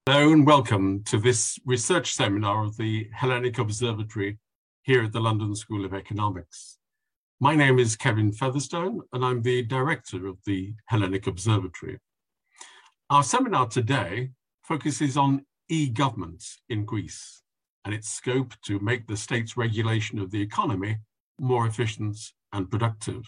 Hello and welcome to this research seminar of the Hellenic Observatory here at the London School of Economics. My name is Kevin Featherstone and I'm the director of the Hellenic Observatory. Our seminar today focuses on e-government in Greece and its scope to make the state's regulation of the economy more efficient and productive.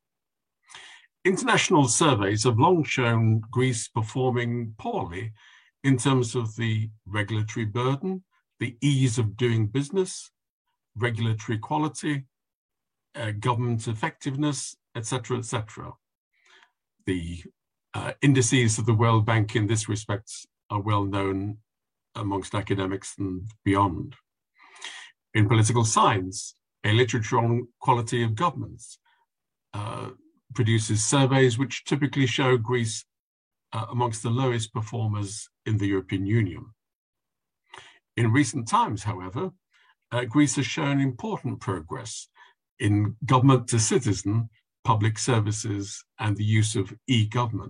International surveys have long shown Greece performing poorly in terms of the regulatory burden, the ease of doing business, regulatory quality, government effectiveness, etc., etc. The indices of the World Bank in this respect are well known amongst academics and beyond. In political science, a literature on quality of governments produces surveys which typically show Greece amongst the lowest performers in the European Union. In recent times, however, Greece has shown important progress in government-to-citizen public services and the use of e-government.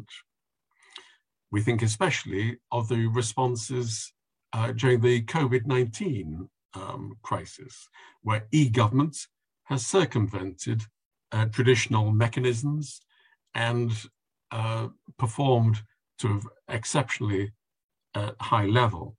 We think especially of the responses during the COVID-19 crisis, where e-government has circumvented traditional mechanisms and performed to an exceptionally high level.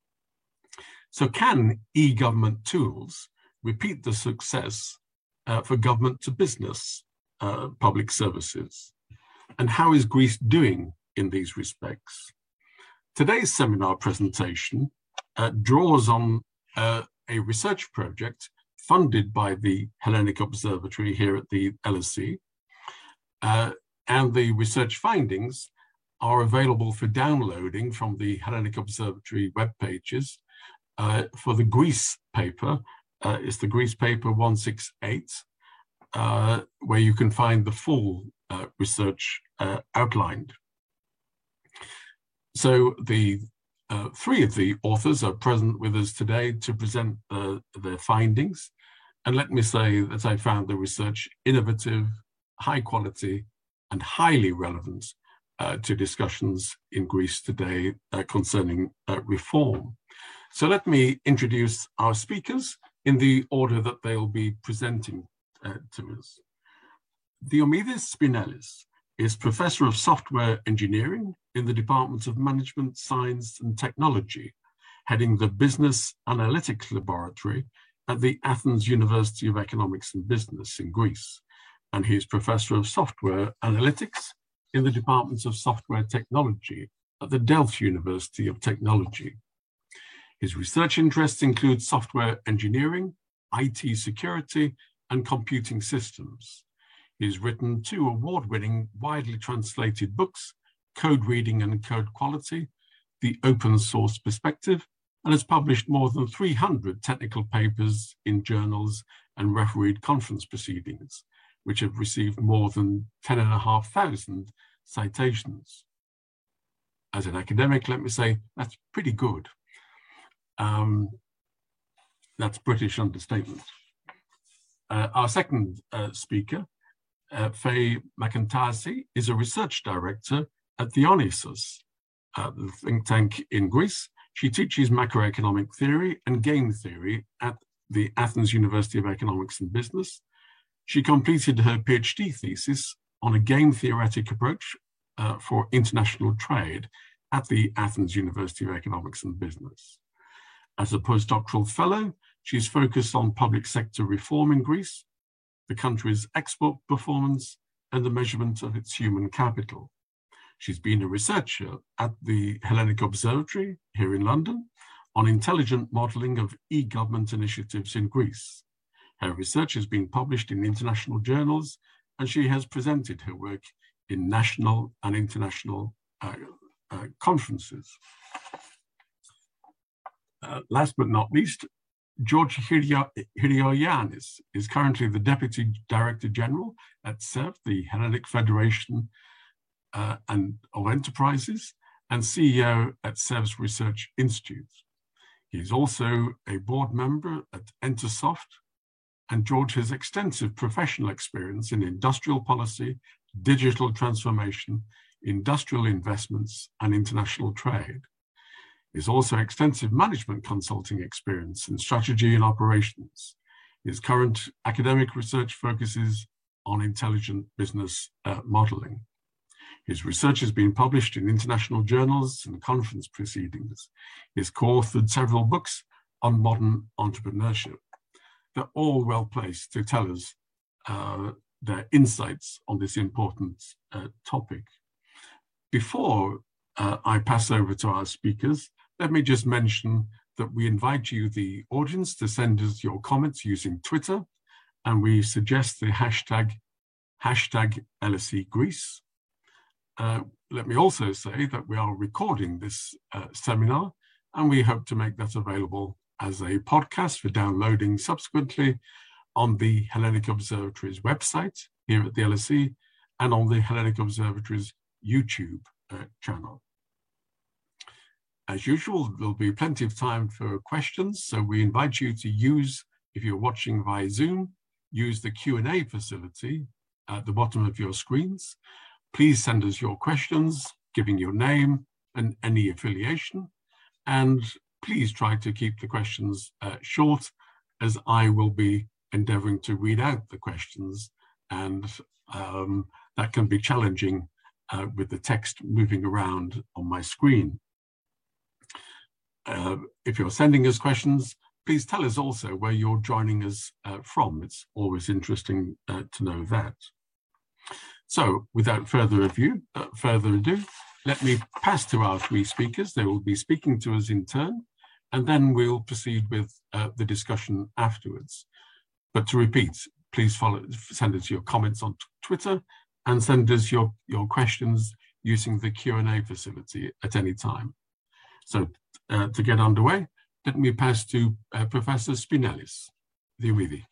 So can e-government tools repeat the success for government to business public services? And how is Greece doing in these respects? Today's seminar presentation draws on a research project funded by the Hellenic Observatory here at the LSE, and the research findings are available for downloading from the Hellenic Observatory web pages. For the Greece paper, it's the Greece paper 168, where you can find the full research outlined. So the three of the authors are present with us today to present their findings. And let me say that I found the research innovative, high quality, and highly relevant to discussions in Greece today concerning reform. So let me introduce our speakers in the order that they'll be presenting to us. Diomedes Spinellis is Professor of Software Engineering in the Department of Management, Science and Technology, heading the Business Analytics Laboratory at the Athens University of Economics and Business in Greece. And he is Professor of Software Analytics in the Department of Software Technology at the Delft University of Technology. His research interests include software engineering, IT security, and computing systems. He has written 2 award-winning, widely translated books, Code Reading and Code Quality, The Open Source Perspective, and has published more than 300 technical papers in journals and refereed conference proceedings, which have received more than 10,500 citations. As an academic, let me say, that's pretty good. That's British understatement. Our second speaker, Faye McIntyre, is a research director at Dionysos, the think tank in Greece. She teaches macroeconomic theory and game theory at the Athens University of Economics and Business. She completed her PhD thesis on a game theoretic approach for international trade at the Athens University of Economics and Business. As a postdoctoral fellow, she's focused on public sector reform in Greece, the country's export performance, and the measurement of its human capital. She's been a researcher at the Hellenic Observatory here in London on intelligent modeling of e-government initiatives in Greece. Her research has been published in international journals, and she has presented her work in national and international conferences. Last but not least, George Hyrioyannis is currently the Deputy Director General at CERF, the Hellenic Federation of Enterprises, and CEO at CERF's Research Institute. He is also a board member at Entersoft, and George has extensive professional experience in industrial policy, digital transformation, industrial investments, and international trade. He has also extensive management consulting experience in strategy and operations. His current academic research focuses on intelligent business modeling. His research has been published in international journals and conference proceedings. He has co-authored several books on modern entrepreneurship. They're all well placed to tell us their insights on this important topic. Before I pass over to our speakers, let me just mention that we invite you, the audience, to send us your comments using Twitter, and we suggest the hashtag LSE Greece. Let me also say that we are recording this seminar, and we hope to make that available as a podcast for downloading subsequently on the Hellenic Observatory's website here at the LSE and on the Hellenic Observatory's YouTube channel. As usual, there'll be plenty of time for questions, so we invite you to use, if you're watching via Zoom, use the Q&A facility at the bottom of your screens. Please send us your questions, giving your name and any affiliation, and please try to keep the questions short, as I will be endeavoring to read out the questions, and that can be challenging with the text moving around on my screen. If you're sending us questions, please tell us also where you're joining us from. It's always interesting to know that. So without further ado, let me pass to our three speakers. They will be speaking to us in turn, and then we'll proceed with the discussion afterwards. But to repeat, please send us your comments on Twitter and send us your questions using the Q&A facility at any time. So to get underway, let me pass to Professor Spinellis. Diomidi.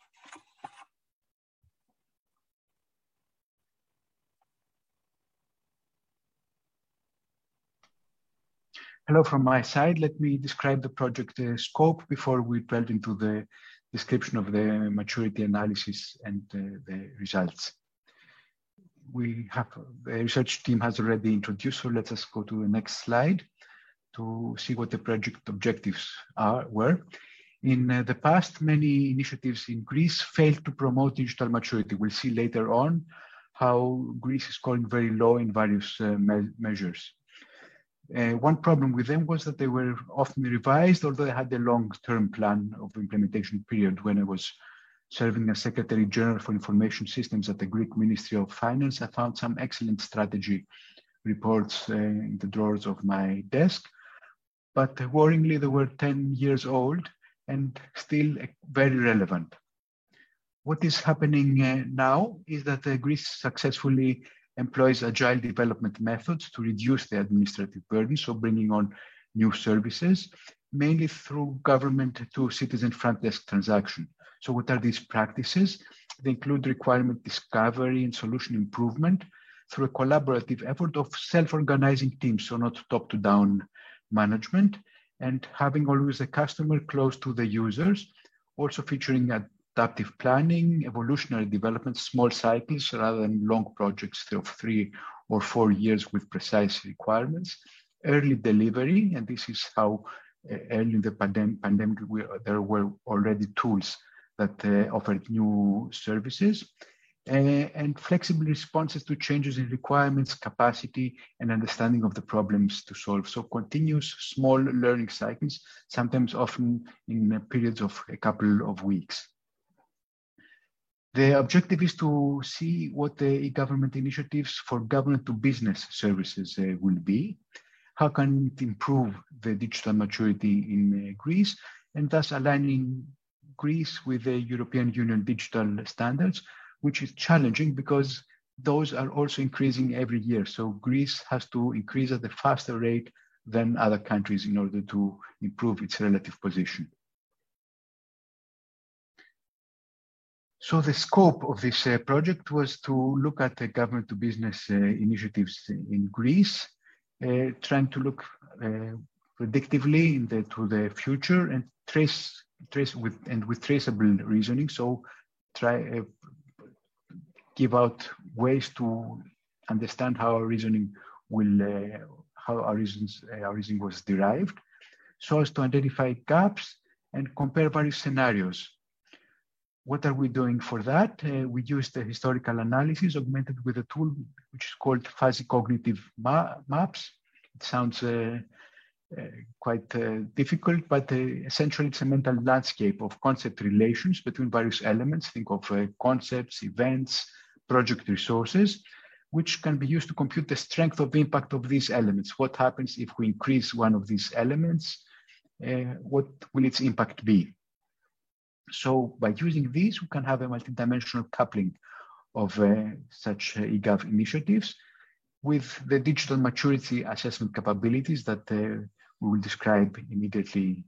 Hello from my side. Let me describe the project scope before we delve into the description of the maturity analysis and the results. The research team has already introduced, so let us go to the next slide to see what the project objectives were. In the past, many initiatives in Greece failed to promote digital maturity. We'll see later on how Greece is scoring very low in various measures. One problem with them was that they were often revised, although they had a long-term plan of implementation period. When I was serving as Secretary General for Information Systems at the Greek Ministry of Finance, I found some excellent strategy reports in the drawers of my desk, but worryingly, they were 10 years old and still very relevant. What is happening now is that Greece successfully employs agile development methods to reduce the administrative burden, so bringing on new services, mainly through government to citizen front desk transaction. So what are these practices? They include requirement discovery and solution improvement through a collaborative effort of self-organizing teams, so not top-to-down management, and having always the customer close to the users, also featuring adaptive planning, evolutionary development, small cycles rather than long projects of 3 or 4 years with precise requirements, early delivery, and this is how early in the pandemic there were already tools that offered new services, and flexible responses to changes in requirements, capacity, and understanding of the problems to solve. So continuous small learning cycles, sometimes often in periods of a couple of weeks. The objective is to see what the e-government initiatives for government to business services will be. How can it improve the digital maturity in Greece, and thus aligning Greece with the European Union digital standards, which is challenging because those are also increasing every year. So Greece has to increase at a faster rate than other countries in order to improve its relative position. So the scope of this project was to look at the government to business initiatives in Greece, trying to look predictively to the future and trace with traceable reasoning. So give out ways to understand how our reasoning will, how our reasoning was derived, so as to identify gaps and compare various scenarios. What are we doing for that? We used the historical analysis augmented with a tool which is called fuzzy cognitive maps. It sounds quite difficult, but essentially it's a mental landscape of concept relations between various elements. Think of concepts, events, project resources, which can be used to compute the strength of impact of these elements. What happens if we increase one of these elements? What will its impact be? So by using these, we can have a multidimensional coupling of such eGov initiatives with the digital maturity assessment capabilities that we will describe immediately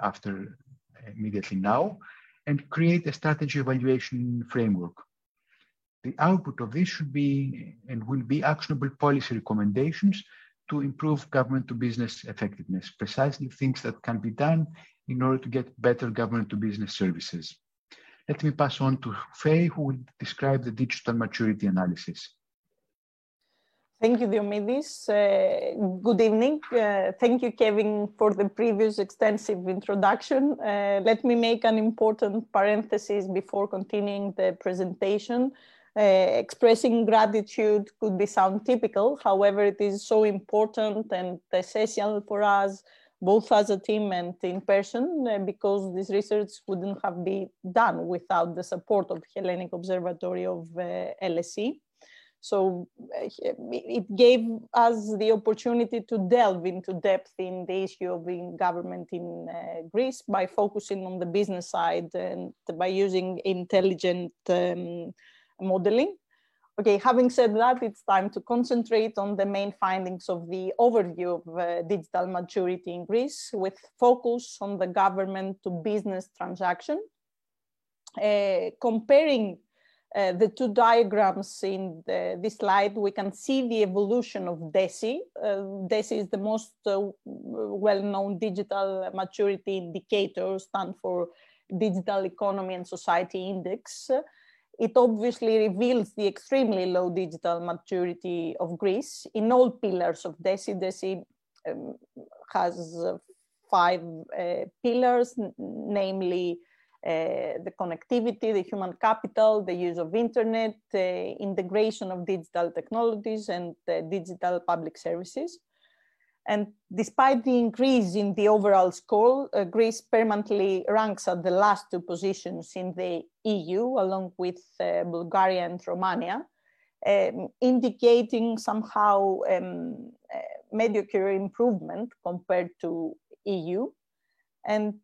now, and create a strategy evaluation framework. The output of this should be and will be actionable policy recommendations to improve government to business effectiveness, precisely things that can be done in order to get better government to business services. Let me pass on to Faye, who will describe the digital maturity analysis. Thank you, Diomidis. Good evening. Thank you, Kevin, for the previous extensive introduction. Let me make an important parenthesis before continuing the presentation. Expressing gratitude could sound typical. However, it is so important and essential for us, both as a team and in person, because this research wouldn't have been done without the support of the Hellenic Observatory of LSE. So it gave us the opportunity to delve into depth in the issue of government in Greece by focusing on the business side and by using intelligent modeling. Okay, having said that, it's time to concentrate on the main findings of the overview of digital maturity in Greece, with focus on the government to business transaction. Comparing the two diagrams in this slide, we can see the evolution of DESI. DESI is the most well-known digital maturity indicator, stands for Digital Economy and Society Index. It obviously reveals the extremely low digital maturity of Greece in all pillars of DESI. DESI has 5 pillars, namely the connectivity, the human capital, the use of internet, integration of digital technologies, and digital public services. And despite the increase in the overall score, Greece permanently ranks at the last 2 positions in the EU, along with Bulgaria and Romania, indicating somehow mediocre improvement compared to EU. And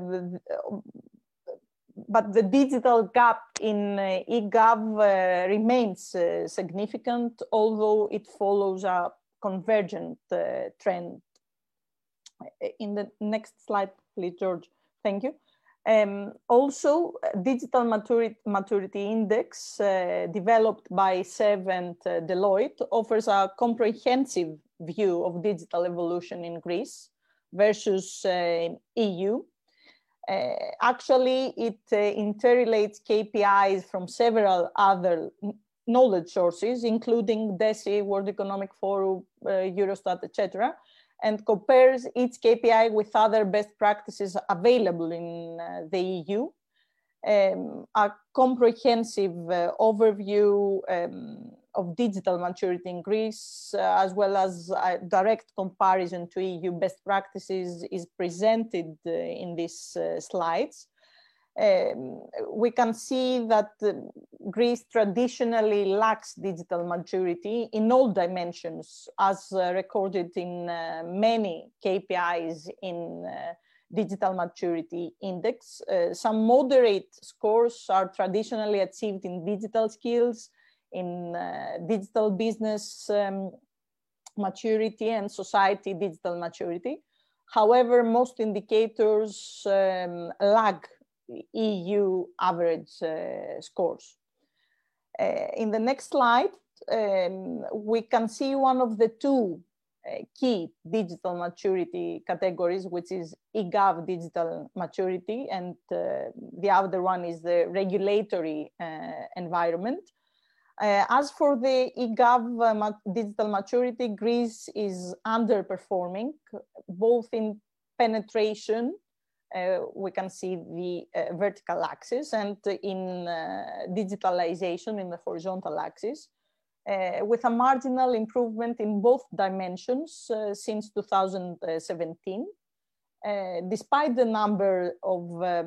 but the digital gap in eGov remains significant, although it follows a convergent trend. In the next slide, please, George. Thank you. Also, digital maturity index developed by SEV and Deloitte offers a comprehensive view of digital evolution in Greece versus EU. Actually, it interrelates KPIs from several other knowledge sources, including DESI, World Economic Forum, Eurostat, etc., and compares each KPI with other best practices available in the EU. A comprehensive overview of digital maturity in Greece, as well as a direct comparison to EU best practices, is presented in these slides. We can see that Greece traditionally lacks digital maturity in all dimensions, as recorded in many KPIs in digital maturity index. Some moderate scores are traditionally achieved in digital skills, in digital business maturity, and society digital maturity. However, most indicators lag EU average scores. In the next slide, we can see one of the 2 key digital maturity categories, which is eGov digital maturity, and the other one is the regulatory environment. As for the eGov digital maturity, Greece is underperforming, both in penetration, we can see the vertical axis, and in digitalization in the horizontal axis, with a marginal improvement in both dimensions since 2017. Despite the number of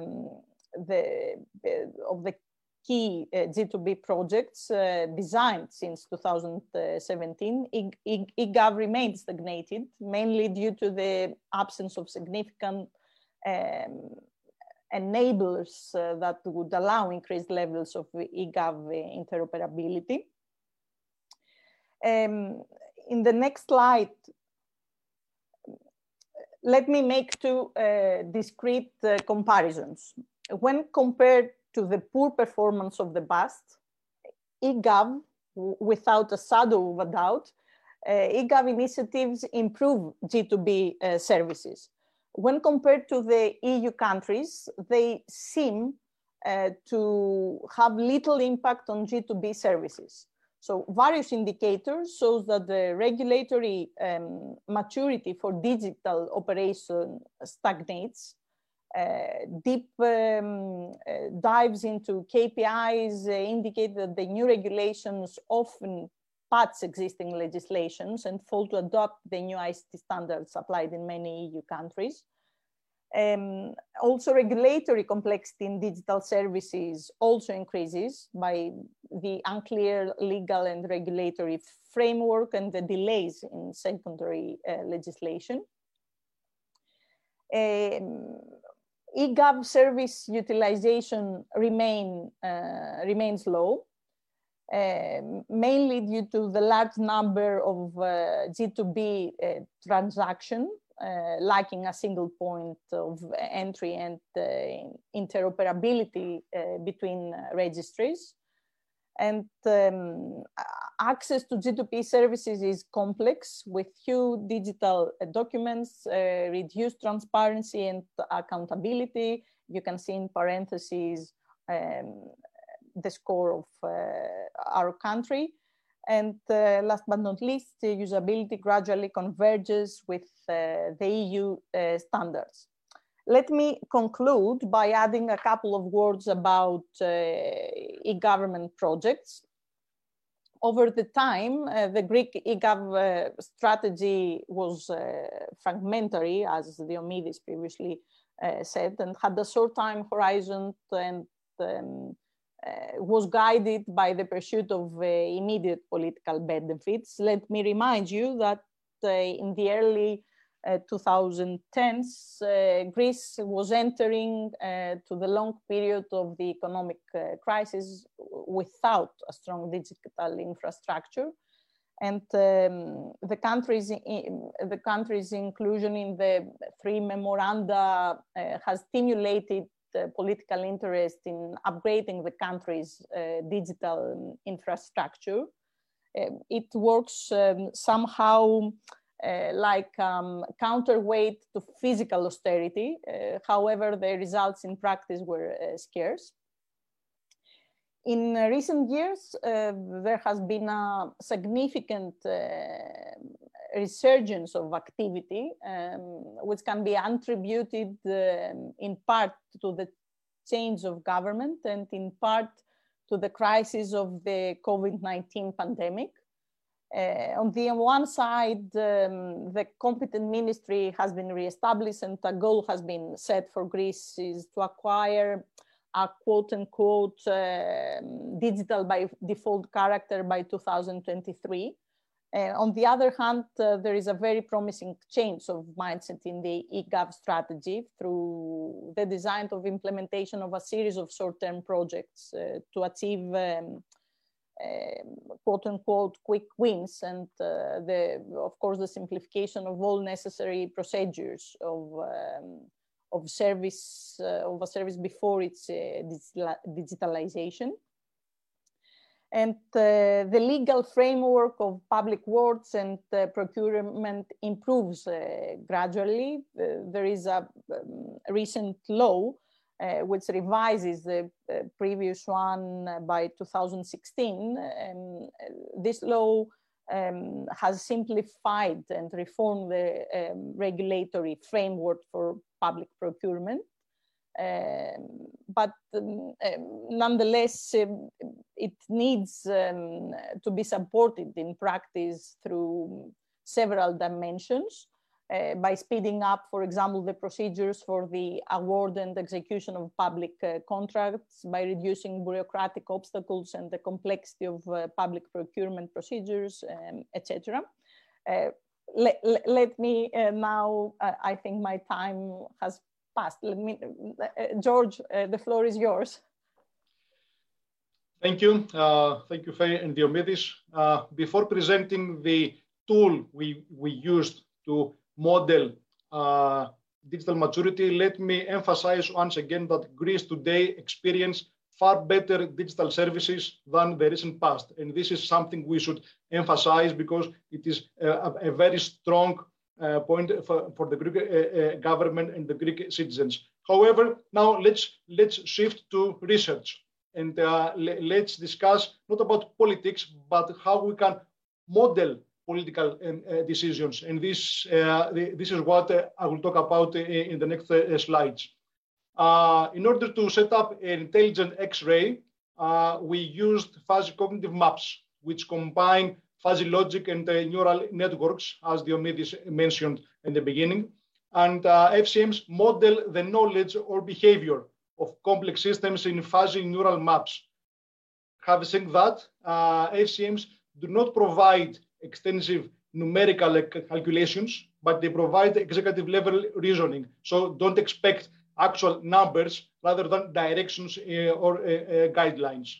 the key G2B projects designed since 2017, eGov remained stagnated, mainly due to the absence of significant enablers that would allow increased levels of eGov interoperability. In the next slide, let me make two discrete comparisons. When compared to the poor performance of the past, eGov, without a shadow of a doubt, eGov initiatives improve G2B services. When compared to the EU countries, they seem to have little impact on G2B services. So various indicators shows that the regulatory maturity for digital operation stagnates. Deep dives into KPIs indicate that the new regulations often patch existing legislations and fail to adopt the new ICT standards applied in many EU countries. Also, regulatory complexity in digital services also increases by the unclear legal and regulatory framework and the delays in secondary legislation. eGov service utilization remains low, mainly due to the large number of G2B transactions, lacking a single point of entry and interoperability between registries. And access to G2B services is complex, with few digital documents, reduced transparency and accountability. You can see in parentheses the score of our country. And last but not least, the usability gradually converges with the EU standards. Let me conclude by adding a couple of words about e-government projects. Over the time, the Greek eGov strategy was fragmentary, as Diomedes previously said, and had a short time horizon and was guided by the pursuit of immediate political benefits. Let me remind you that in the early 2010s, Greece was entering to the long period of the economic crisis without a strong digital infrastructure. And the country's inclusion in the three memoranda has stimulated political interest in upgrading the country's digital infrastructure. It works somehow like counterweight to physical austerity. However, the results in practice were scarce. In recent years, there has been a significant resurgence of activity, which can be attributed in part to the change of government and in part to the crisis of the COVID-19 pandemic. On the one side, the competent ministry has been reestablished and a goal has been set for Greece is to acquire a quote-unquote digital by default character by 2023. On the other hand, there is a very promising change of mindset in the eGov strategy through the design of implementation of a series of short-term projects to achieve quote-unquote quick wins and of course the simplification of all necessary procedures of a service before its digitalization. And the legal framework of public works and procurement improves gradually. There is a recent law which revises the previous one by 2016. This law has simplified and reformed the regulatory framework for public procurement. But nonetheless, it needs to be supported in practice through several dimensions. By speeding up, for example, the procedures for the award and execution of public contracts, by reducing bureaucratic obstacles and the complexity of public procurement procedures, etc. Let me now, I think my time has passed. Let me, George, the floor is yours. Thank you. Thank you, Faye and Diomidis. Before presenting the tool we used to model digital maturity, let me emphasize once again that Greece today experiences far better digital services than the recent past. And this is something we should emphasize because it is a very strong point for the Greek government and the Greek citizens. However, now let's shift to research and let's discuss not about politics, but how we can model political decisions. And this is what I will talk about in the next slides. In order to set up an intelligent X-ray, we used fuzzy cognitive maps, which combine fuzzy logic and neural networks, as Diomidis mentioned in the beginning. And FCMs model the knowledge or behavior of complex systems in fuzzy neural maps. Having said that, FCMs do not provide extensive numerical calculations, but they provide executive level reasoning. So don't expect actual numbers rather than directions or guidelines.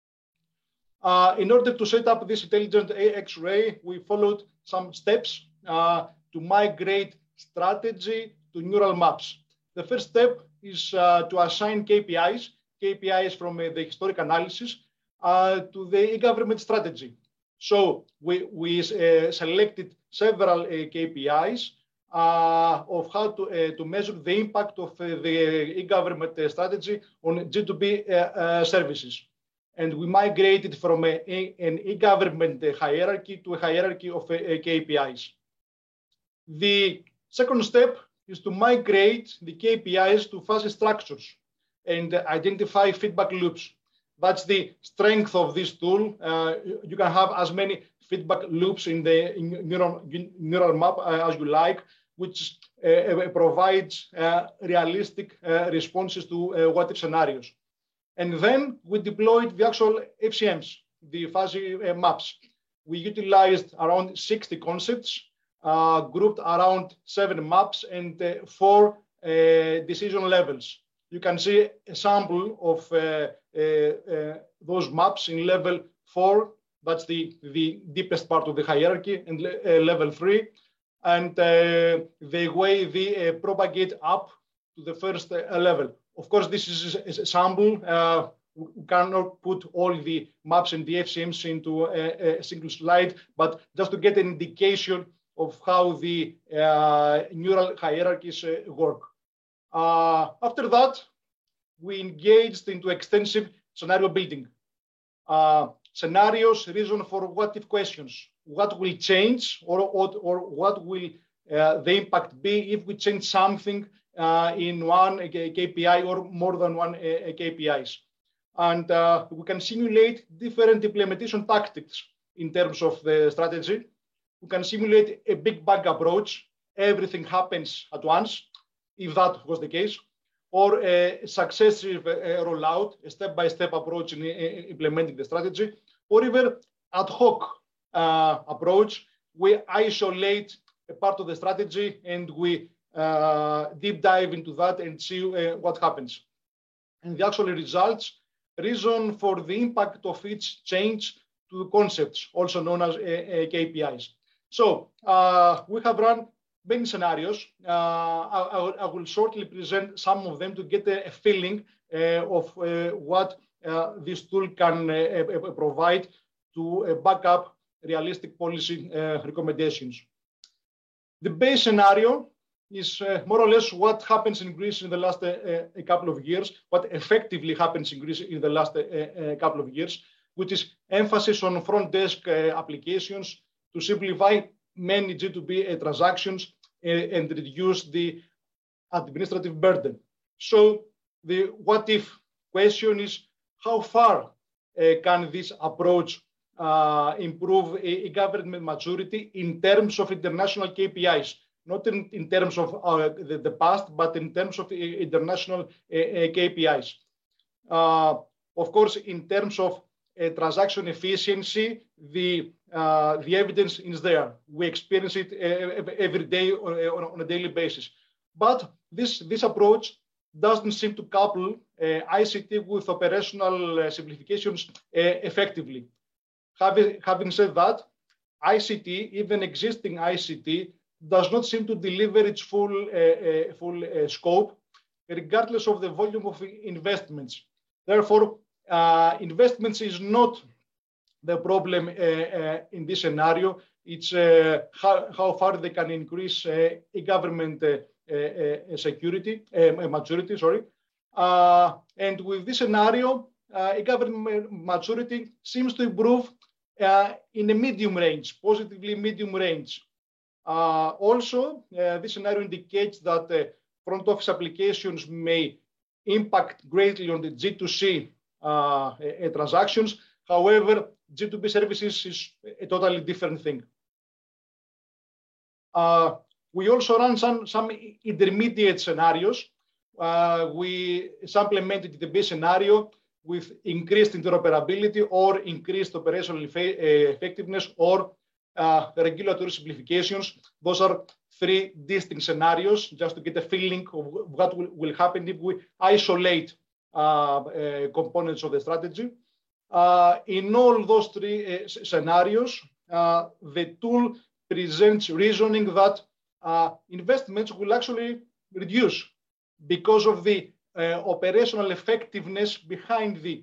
In order to set up this intelligent X-ray, we followed some steps to migrate strategy to neural maps. The first step is to assign KPIs from the historic analysis to the e-government strategy. So we selected several KPIs of how to measure the impact of the e-government strategy on G2B services. And we migrated from an e-government hierarchy to a hierarchy of KPIs. The second step is to migrate the KPIs to fuzzy structures and identify feedback loops. That's the strength of this tool. You can have as many feedback loops in the neural map as you like, which provides realistic responses to what-if scenarios. And then we deployed the actual FCMs, the fuzzy maps. We utilized around 60 concepts, grouped around 7 maps and 4 decision levels. You can see a sample of those maps in level 4. That's the deepest part of the hierarchy, and level 3. And the way they propagate up to the first level. Of course, this is a sample. We cannot put all the maps and the FCMs into a single slide, but just to get an indication of how the neural hierarchies work. After that, we engaged into extensive scenario building. Scenarios reason for what-if questions. What will change, or what will the impact be if we change something in one KPI or more than one KPIs. And we can simulate different implementation tactics in terms of the strategy. We can simulate a big bang approach. Everything happens at once, if that was the case, or a successive rollout, a step-by-step approach in implementing the strategy, or even ad hoc approach. We isolate a part of the strategy and we deep dive into that and see what happens. And the actual results reason for the impact of each change to the concepts, also known as KPIs. So we have run many scenarios. I will shortly present some of them to get a feeling of what this tool can provide to back up realistic policy recommendations. The base scenario is more or less what happens in Greece in the last a couple of years, what effectively happens in Greece in the last couple of years, which is emphasis on front desk applications, to simplify many G2B transactions and reduce the administrative burden. So the what if question is, how far can this approach improve e-government maturity in terms of international KPIs, not in terms of the past, but in terms of international KPIs. Of course, in terms of transaction efficiency, the evidence is there. We experience it every day on a daily basis. But this approach doesn't seem to couple ICT with operational simplifications effectively. Having said that, ICT, even existing ICT, does not seem to deliver its full scope, regardless of the volume of investments. Therefore, investments is not the problem in this scenario. It's how far they can increase e-government maturity. Sorry, and with this scenario, e-government maturity seems to improve in a medium range, positively medium range. Also, this scenario indicates that front office applications may impact greatly on the G2C transactions. However, G2B services is a totally different thing. We also run some intermediate scenarios. We supplemented the base scenario with increased interoperability or increased operational effectiveness or regulatory simplifications. Those are three distinct scenarios, just to get a feeling of what will happen if we isolate components of the strategy. In all those three scenarios, the tool presents reasoning that investments will actually reduce because of the operational effectiveness behind the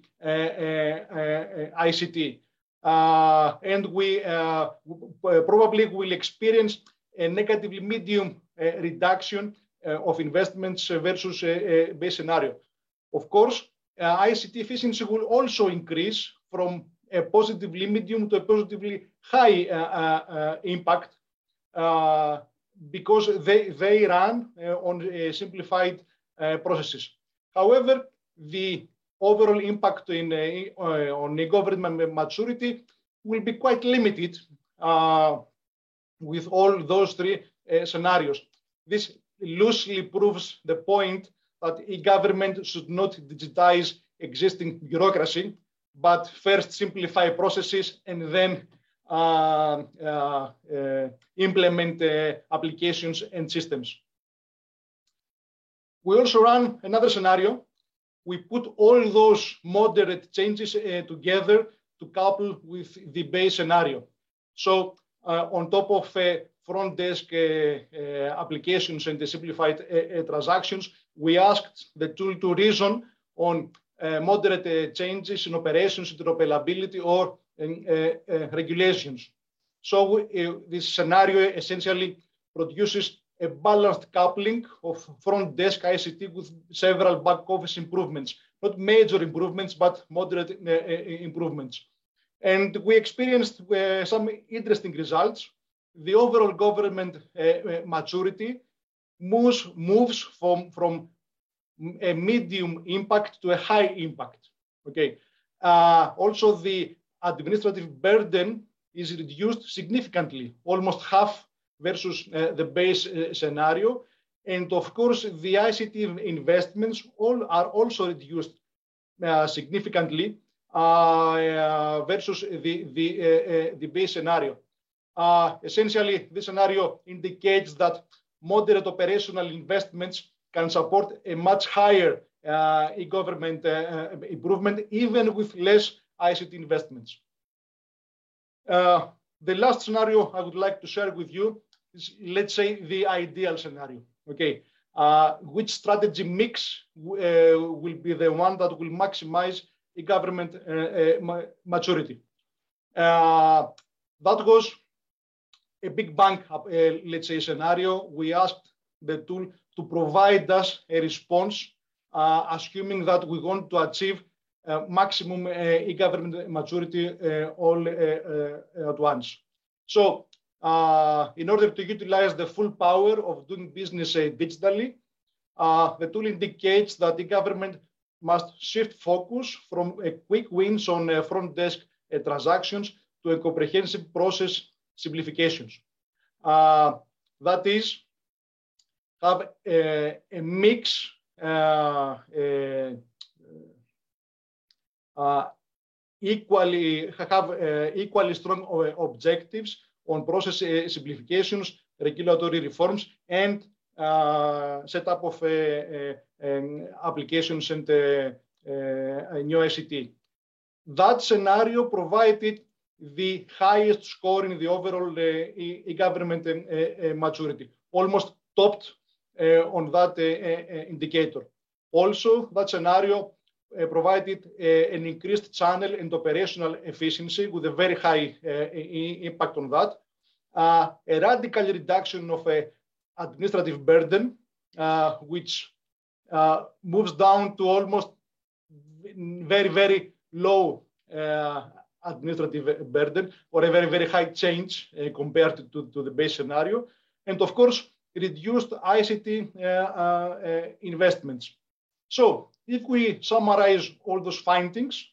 ICT. And we probably will experience a negatively medium reduction of investments versus base scenario. Of course, ICT efficiency will also increase from a positively medium to a positively high impact because they run on simplified processes. However, the overall impact on e-government maturity will be quite limited with all those three scenarios. This loosely proves the point that e-government should not digitize existing bureaucracy, but first simplify processes and then implement applications and systems. We also run another scenario. We put all those moderate changes together to couple with the base scenario. So on top of front desk applications and the simplified transactions, we asked the tool to reason on moderate changes in operations, interoperability, or regulations. So this scenario essentially produces a balanced coupling of front desk ICT with several back office improvements, not major improvements, but moderate improvements. And we experienced some interesting results. The overall government maturity moves from a medium impact to a high impact. Okay. Also, the administrative burden is reduced significantly, almost half versus the base scenario. And of course, the ICT investments are also reduced significantly versus the base scenario. Essentially, this scenario indicates that moderate operational investments can support a much higher e-government improvement, even with less ICT investments. The last scenario I would like to share with you is, let's say, the ideal scenario. Okay, which strategy mix will be the one that will maximize e-government maturity? That was a big bang, let's say, scenario. We asked the tool to provide us a response, assuming that we want to achieve maximum e-government maturity all at once. So in order to utilize the full power of doing business digitally, the tool indicates that the government must shift focus from quick wins on front desk transactions to a comprehensive process simplifications. That is, have a mix equally strong objectives on process simplifications, regulatory reforms, and setup of applications and new ICT. That scenario provided the highest score in the overall e-government maturity, almost topped on that indicator. Also, that scenario provided an increased channel and operational efficiency with a very high impact on that. A radical reduction of administrative burden, which moves down to almost very, very low administrative burden, or a very, very high change compared to the base scenario. And of course, reduced ICT investments. So if we summarize all those findings,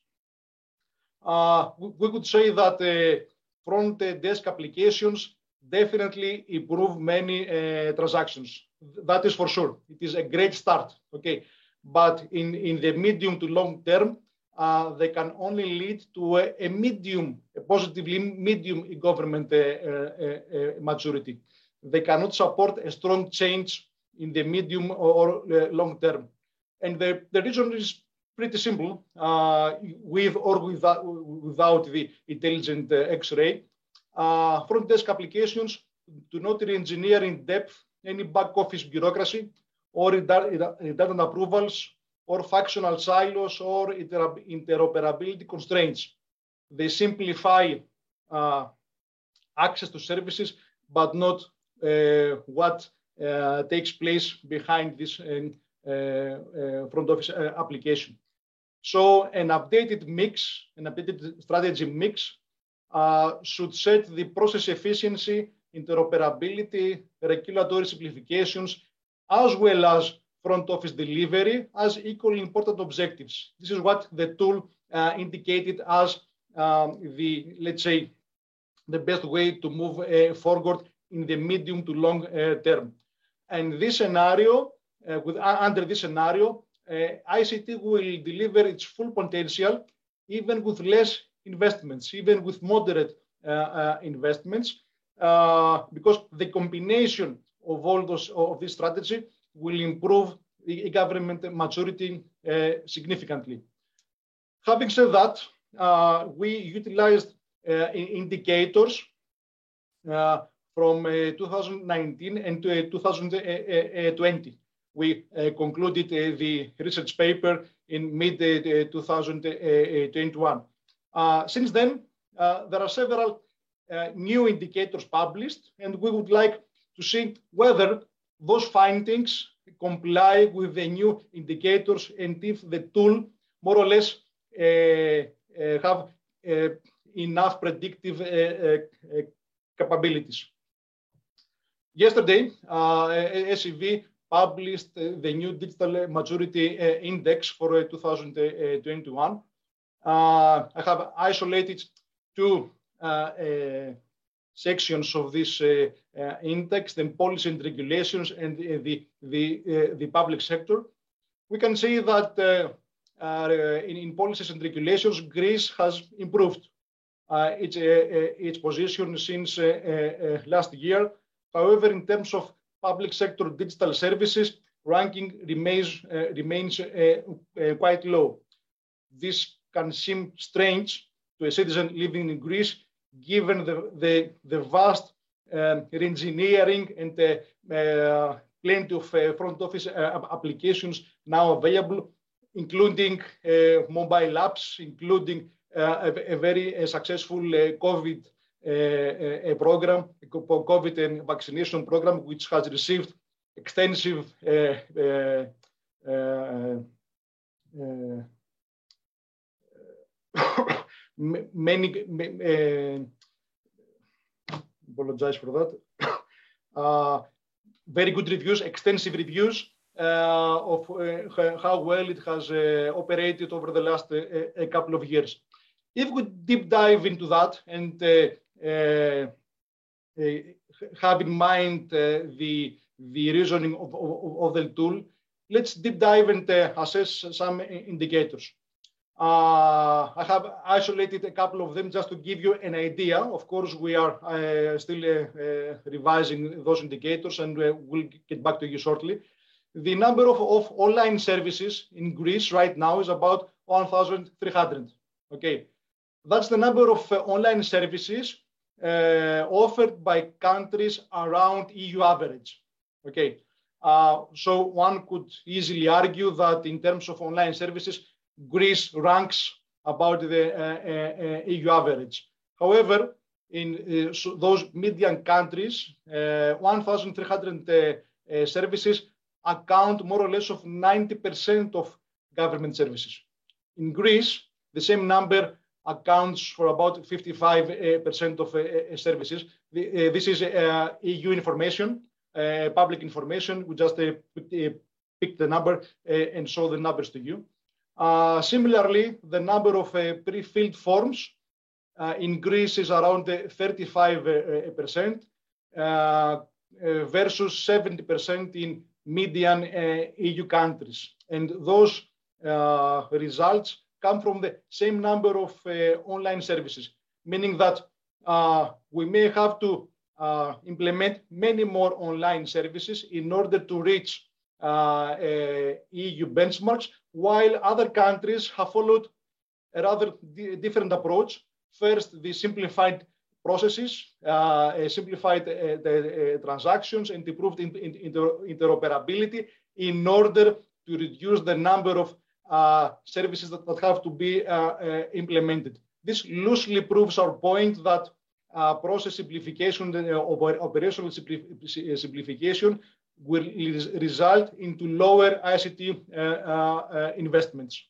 we could say that front desk applications definitely improve many transactions. That is for sure. It is a great start, okay? But in the medium to long term, they can only lead to a positively medium government maturity. They cannot support a strong change in the medium or long term. And the reason is pretty simple, with or without the intelligent X-ray. Front desk applications do not re-engineer in depth any back office bureaucracy or redundant approvals or functional silos or interoperability constraints. They simplify access to services, but not what takes place behind this front office application. So an updated mix, an updated strategy mix should set the process efficiency, interoperability, regulatory simplifications, as well as front office delivery as equally important objectives. This is what the tool indicated as the, let's say, the best way to move forward in the medium to long term. And this scenario, under this scenario, ICT will deliver its full potential even with less investments, even with moderate investments, because the combination of all those of this strategy will improve the government maturity significantly. Having said that, we utilized indicators from 2019 and 2020. We concluded the research paper in mid-2021. Since then, there are several new indicators published, and we would like to see whether those findings comply with the new indicators and if the tool more or less have enough predictive capabilities. Yesterday, SEV published the new Digital Maturity Index for 2021. I have isolated two sections of this index, then policy and regulations and the public sector. We can see that in policies and regulations, Greece has improved its position since last year. However, in terms of public sector digital services, ranking remains quite low. This can seem strange to a citizen living in Greece, given the vast re-engineering and plenty of front office applications now available, including mobile apps, including a very successful COVID program, COVID and vaccination program, which has received extensive Apologize for that. Very good reviews, extensive reviews of how well it has operated over the last a couple of years. If we deep dive into that and have in mind the reasoning of the tool, let's deep dive and assess some indicators. I have isolated a couple of them just to give you an idea. Of course, we are still revising those indicators, and we'll get back to you shortly. The number of online services in Greece right now is about 1,300. Okay, that's the number of online services offered by countries around EU average. Okay, so one could easily argue that in terms of online services, Greece ranks about the EU average. However, in those median countries, 1,300 services account more or less of 90% of government services. In Greece, the same number accounts for about 55% of services. This is EU information, public information. We just pick the number and show the numbers to you. Similarly, the number of pre-filled forms in Greece is around 35% versus 70% in median EU countries. And those results come from the same number of online services, meaning that we may have to implement many more online services in order to reach EU benchmarks, while other countries have followed a rather different approach. First, the simplified processes, simplified the transactions, and improved interoperability in order to reduce the number of services that have to be implemented. This loosely proves our point that process simplification and operational simplification will result into lower ICT investments.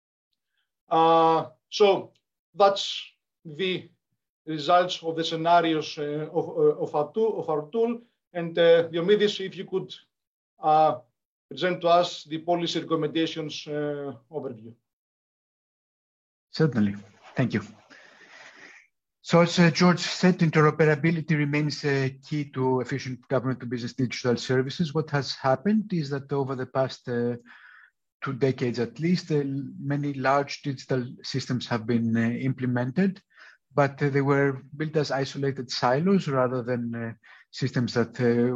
So that's the results of the scenarios of our tool. And Diomidis, if you could present to us the policy recommendations overview. Certainly. Thank you. So as George said, interoperability remains key to efficient government-to-business digital services. What has happened is that over the past 2 decades at least, many large digital systems have been implemented, but they were built as isolated silos rather than systems that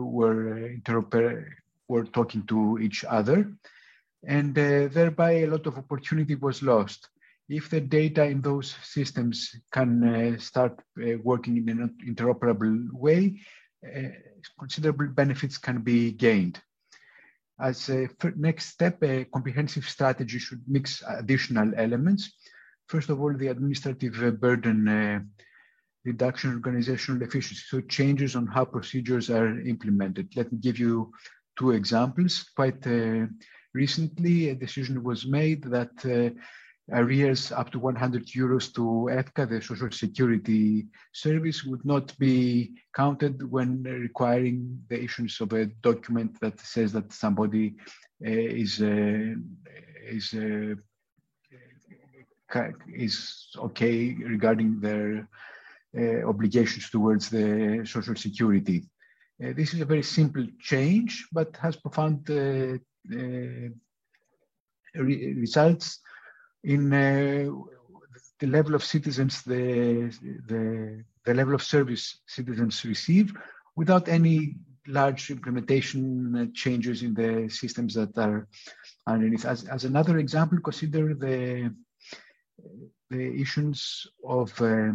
were talking to each other. And thereby a lot of opportunity was lost. If the data in those systems can start working in an interoperable way, considerable benefits can be gained. As a next step, a comprehensive strategy should mix additional elements. First of all, the administrative burden reduction, organizational efficiency, so changes on how procedures are implemented. Let me give you 2 examples. Quite recently, a decision was made that arrears up to 100 euros to EFKA, the Social Security Service, would not be counted when requiring the issuance of a document that says that somebody is okay regarding their obligations towards the Social Security. This is a very simple change, but has profound results in the level of citizens, the level of service citizens receive without any large implementation changes in the systems that are underneath. As another example, consider the issuance of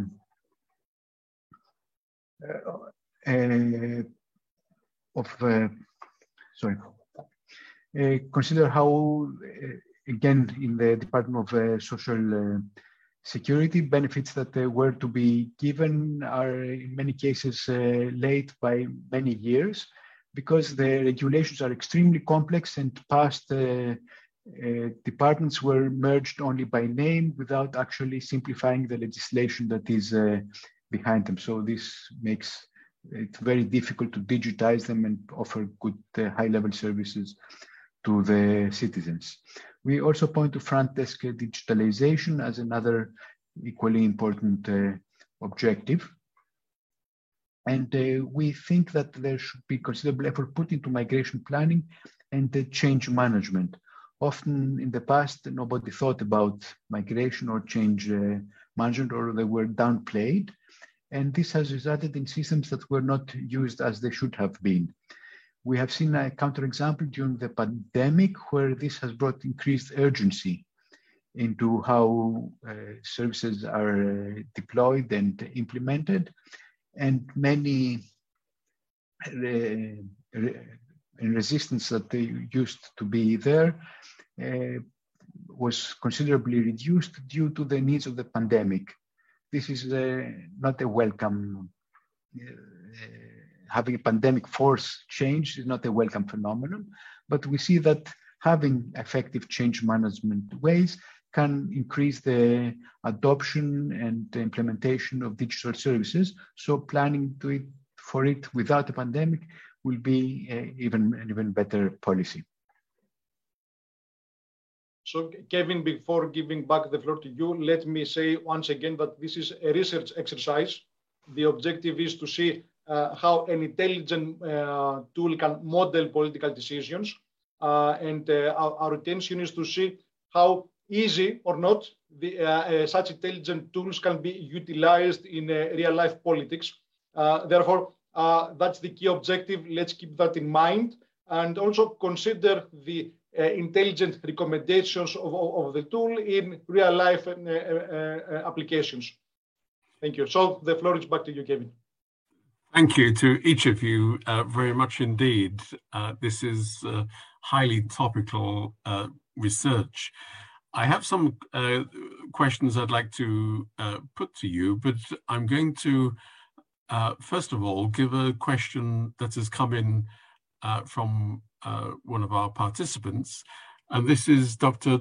consider how again in the Department of Social Security, benefits that were to be given are in many cases late by many years because the regulations are extremely complex and past departments were merged only by name without actually simplifying the legislation that is behind them. So this makes it's very difficult to digitize them and offer good high-level services to the citizens. We also point to front desk digitalization as another equally important objective. And we think that there should be considerable effort put into migration planning and change management. Often in the past, nobody thought about migration or change management, or they were downplayed. And this has resulted in systems that were not used as they should have been. We have seen a counterexample during the pandemic where this has brought increased urgency into how services are deployed and implemented. And many resistance that they used to be there was considerably reduced due to the needs of the pandemic. This is not a welcome, having a pandemic force change is not a welcome phenomenon, but we see that having effective change management ways can increase the adoption and the implementation of digital services. So planning for it without a pandemic will be an even better policy. So Kevin, before giving back the floor to you, let me say once again that this is a research exercise. The objective is to see how an intelligent tool can model political decisions. And our intention is to see how easy or not such intelligent tools can be utilized in real life politics. Therefore, that's the key objective. Let's keep that in mind and also consider the intelligent recommendations of the tool in real life applications. Thank you. So the floor is back to you, Kevin. Thank you to each of you very much indeed. This is highly topical research. I have some questions I'd like to put to you, but I'm going to, first of all, give a question that has come in from one of our participants, and this is Dr.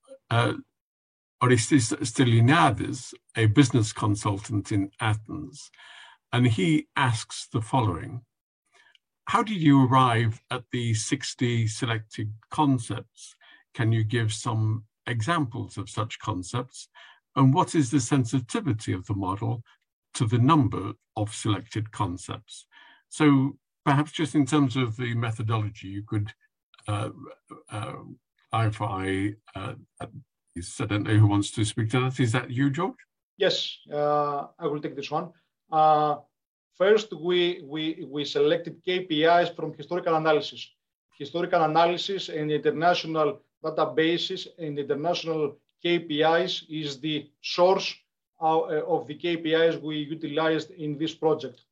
Orestis Stylianides, a business consultant in Athens, and he asks the following: how did you arrive at the 60 selected concepts? Can you give some examples of such concepts? And what is the sensitivity of the model to the number of selected concepts? So perhaps just in terms of the methodology, you could clarify this. I don't know who wants to speak to that. Is that you, George? Yes, I will take this one. First, we selected KPIs from historical analysis. Historical analysis and international databases and international KPIs is the source of the KPIs we utilized in this project.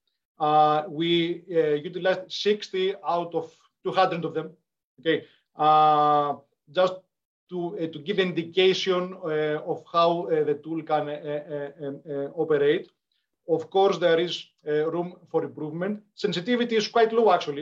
We utilized 60 out of 200 of them. Okay, just to give an indication of how the tool can operate. Of course, there is room for improvement. Sensitivity is quite low, actually,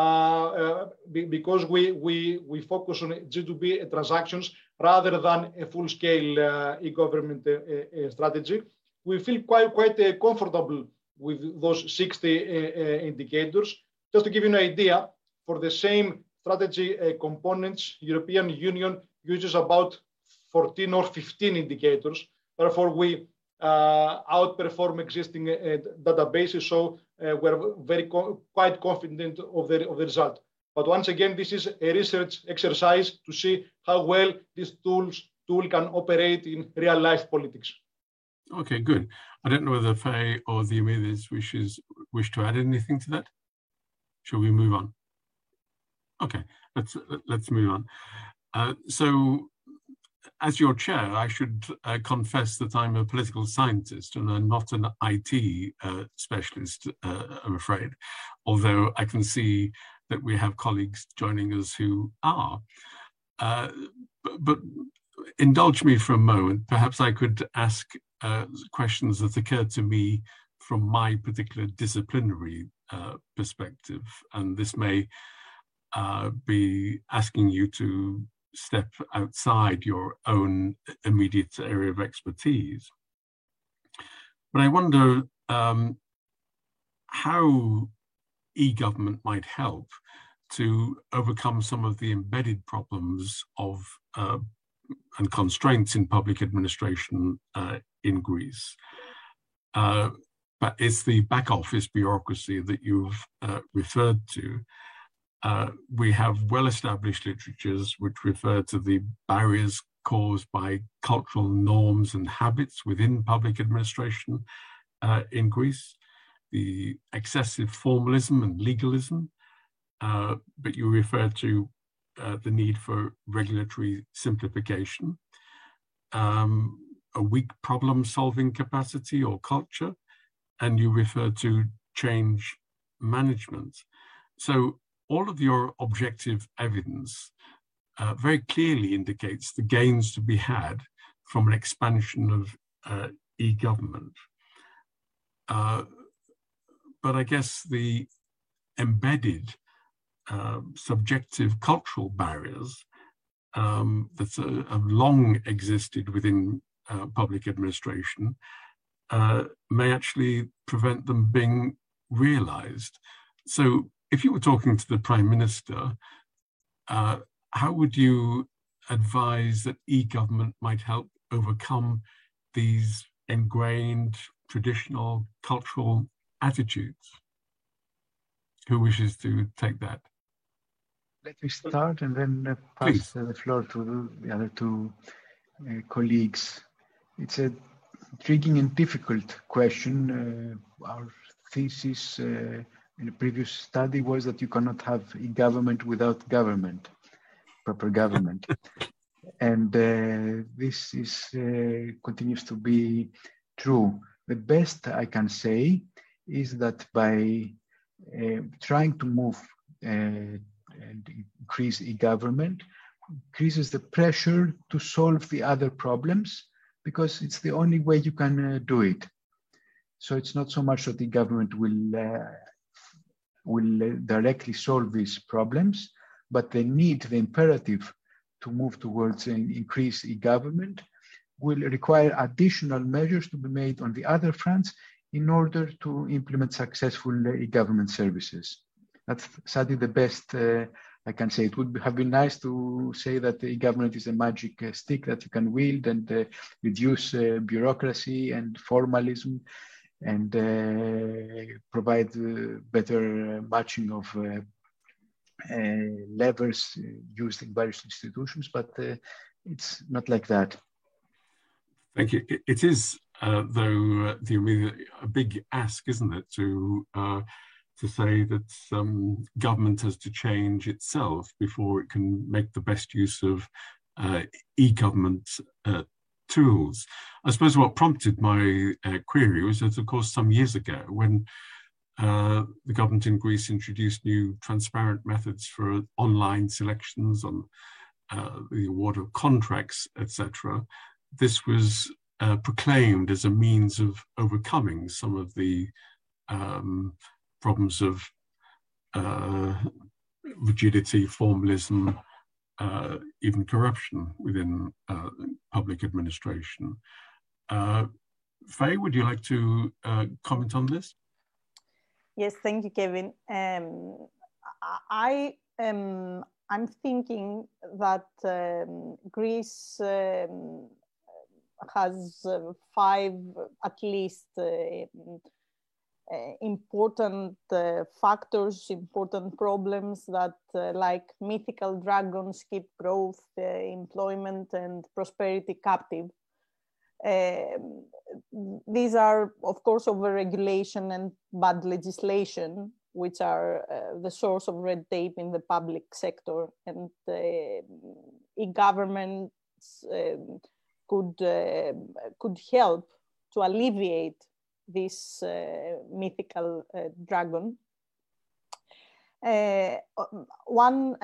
because we focus on G2B transactions rather than a full-scale e-government strategy. We feel quite comfortable with those 60 indicators. Just to give you an idea, for the same strategy components, European Union uses about 14 or 15 indicators. Therefore, we outperform existing databases, so we're quite confident of the result. But once again, this is a research exercise to see how well this tool can operate in real life politics. Okay, good. I don't know whether Faye or Diomedes wish to add anything to that. Shall we move on? Okay, let's move on. So, as your chair, I should confess that I'm a political scientist and I'm not an IT specialist, I'm afraid, although I can see that we have colleagues joining us who are. But indulge me for a moment. Perhaps I could ask questions that occurred to me from my particular disciplinary perspective, and this may be asking you to step outside your own immediate area of expertise. But I wonder, how e-government might help to overcome some of the embedded problems of and constraints in public administration in Greece. But it's the back office bureaucracy that you've referred to. We have well-established literatures which refer to the barriers caused by cultural norms and habits within public administration in Greece, the excessive formalism and legalism, but you refer to the need for regulatory simplification, a weak problem-solving capacity or culture, and you refer to change management. So all of your objective evidence very clearly indicates the gains to be had from an expansion of e-government. But I guess the embedded subjective cultural barriers that have long existed within public administration may actually prevent them being realized. So if you were talking to the Prime Minister, how would you advise that e-government might help overcome these ingrained traditional cultural attitudes? Who wishes to take that? Let me start and then pass the floor to the other two colleagues. It's a intriguing and difficult question. Our thesis in a previous study was that you cannot have e-government without government, proper government. And this is continues to be true. The best I can say is that by trying to move and increase e-government, increases the pressure to solve the other problems, because it's the only way you can do it. So it's not so much that the government will directly solve these problems, but the need, the imperative to move towards an increased e-government will require additional measures to be made on the other fronts in order to implement successful e-government services. That's sadly the best I can say. It would have been nice to say that the e-government is a magic stick that you can wield and reduce bureaucracy and formalism and provide better matching of levers used in various institutions, but it's not like that. Thank you. It is, though, a big ask, isn't it, to say that government has to change itself before it can make the best use of e-government tools. I suppose what prompted my query was that, of course, some years ago, when the government in Greece introduced new transparent methods for online selections on the award of contracts, etc., this was proclaimed as a means of overcoming some of the problems of rigidity, formalism, even corruption within public administration. Faye, would you like to comment on this? Yes, thank you, Kevin. I'm thinking that Greece has five, at least, important factors, important problems that, like mythical dragons, keep growth, employment, and prosperity captive. These are, of course, overregulation and bad legislation, which are the source of red tape in the public sector, and e-governments could help to alleviate this mythical dragon. One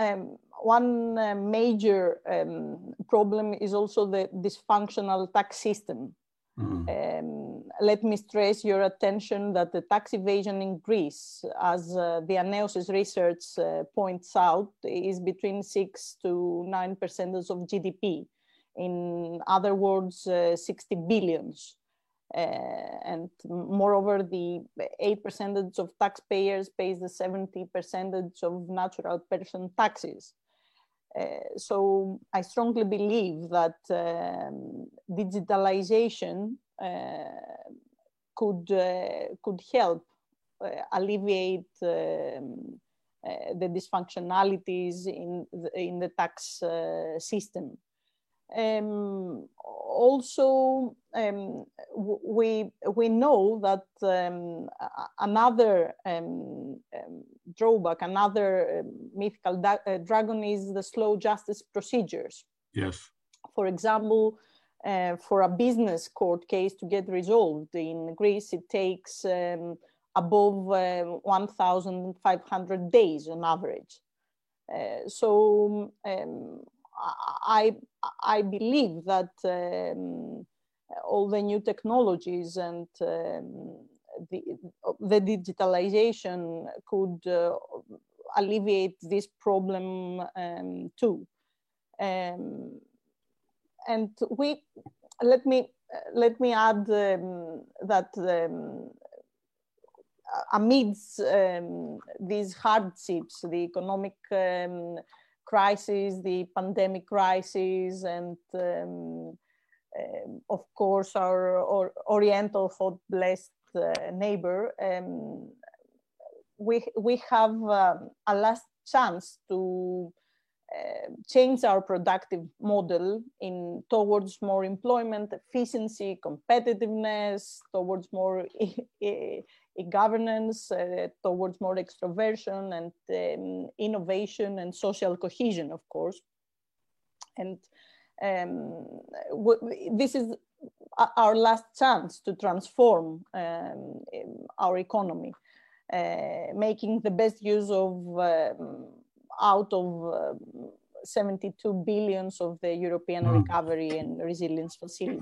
major problem is also the dysfunctional tax system. Let me stress your attention that the tax evasion in Greece, as the Aneosis research points out, is between 6 to 9% of GDP. In other words, 60 billions. And moreover, the 8% of taxpayers pays the 70% of natural person taxes. So I strongly believe that digitalization could help alleviate the dysfunctionalities in the tax system. Also, we know that another drawback, another mythical dragon is the slow justice procedures. Yes. For example, for a business court case to get resolved in Greece, it takes above 1,500 days on average. So I believe that all the new technologies and the digitalization could alleviate this problem too. And let me add that amidst these hardships, the economic crisis, the pandemic crisis, and of course our Oriental thought blessed neighbor, we have a last chance to change our productive model towards more employment efficiency, competitiveness, towards more governance, towards more extroversion and innovation and social cohesion, of course. And this is our last chance to transform our economy, making the best use of out of 72 billions of the European Recovery and Resilience Facility.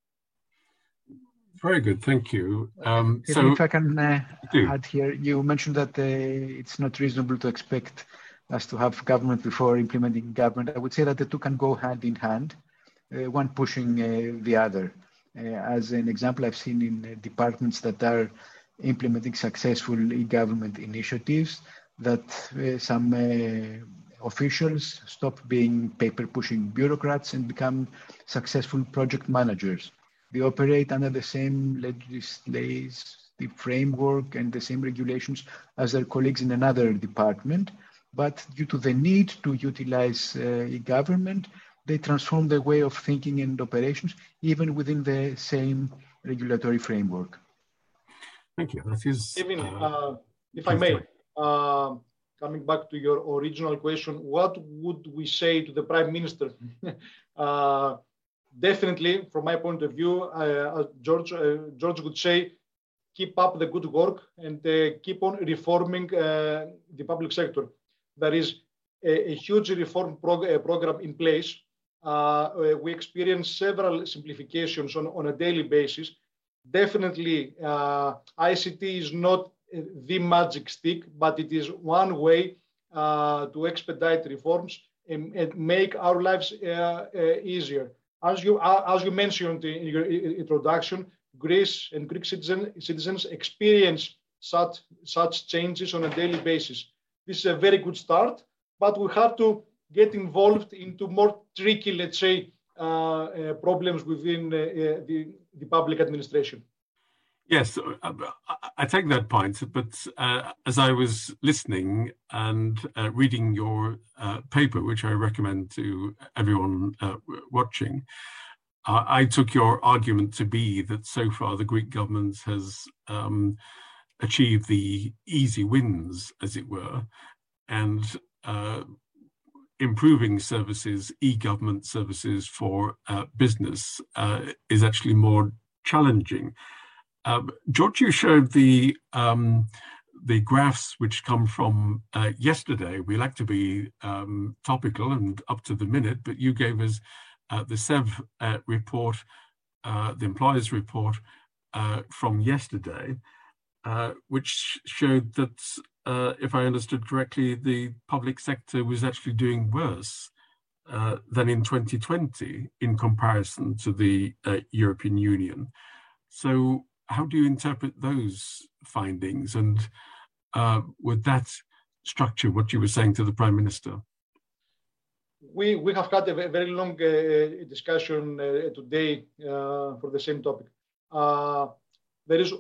Very good, thank you. So if I can add here, you mentioned that it's not reasonable to expect us to have government before implementing government. I would say that the two can go hand in hand, one pushing the other. As an example, I've seen in departments that are implementing successful e-government initiatives that some officials stop being paper-pushing bureaucrats and become successful project managers. They operate under the same legislative framework and the same regulations as their colleagues in another department, but due to the need to utilize e-government, they transform their way of thinking and operations even within the same regulatory framework. Thank you. That is, Even, if I may, coming back to your original question, what would we say to the Prime Minister? Definitely, from my point of view, George would say, keep up the good work and keep on reforming the public sector. There is a huge reform program in place. We experience several simplifications on a daily basis. Definitely, ICT is not the magic stick, but it is one way to expedite reforms and make our lives easier. As you mentioned in your introduction, Greece and Greek citizens experience such changes on a daily basis. This is a very good start, but we have to get involved into more tricky, let's say, problems within the public administration. Yes, I take that point, but as I was listening and reading your paper, which I recommend to everyone watching, I took your argument to be that so far the Greek government has achieved the easy wins, as it were, and improving services, e-government services for business is actually more challenging. George, you showed the graphs which come from yesterday. We like to be topical and up to the minute, but you gave us the SEV report, the employers report from yesterday, which showed that, if I understood correctly, the public sector was actually doing worse than in 2020 in comparison to the European Union. So how do you interpret those findings? And would that structure what you were saying to the Prime Minister? We have had a very long discussion today for the same topic. There is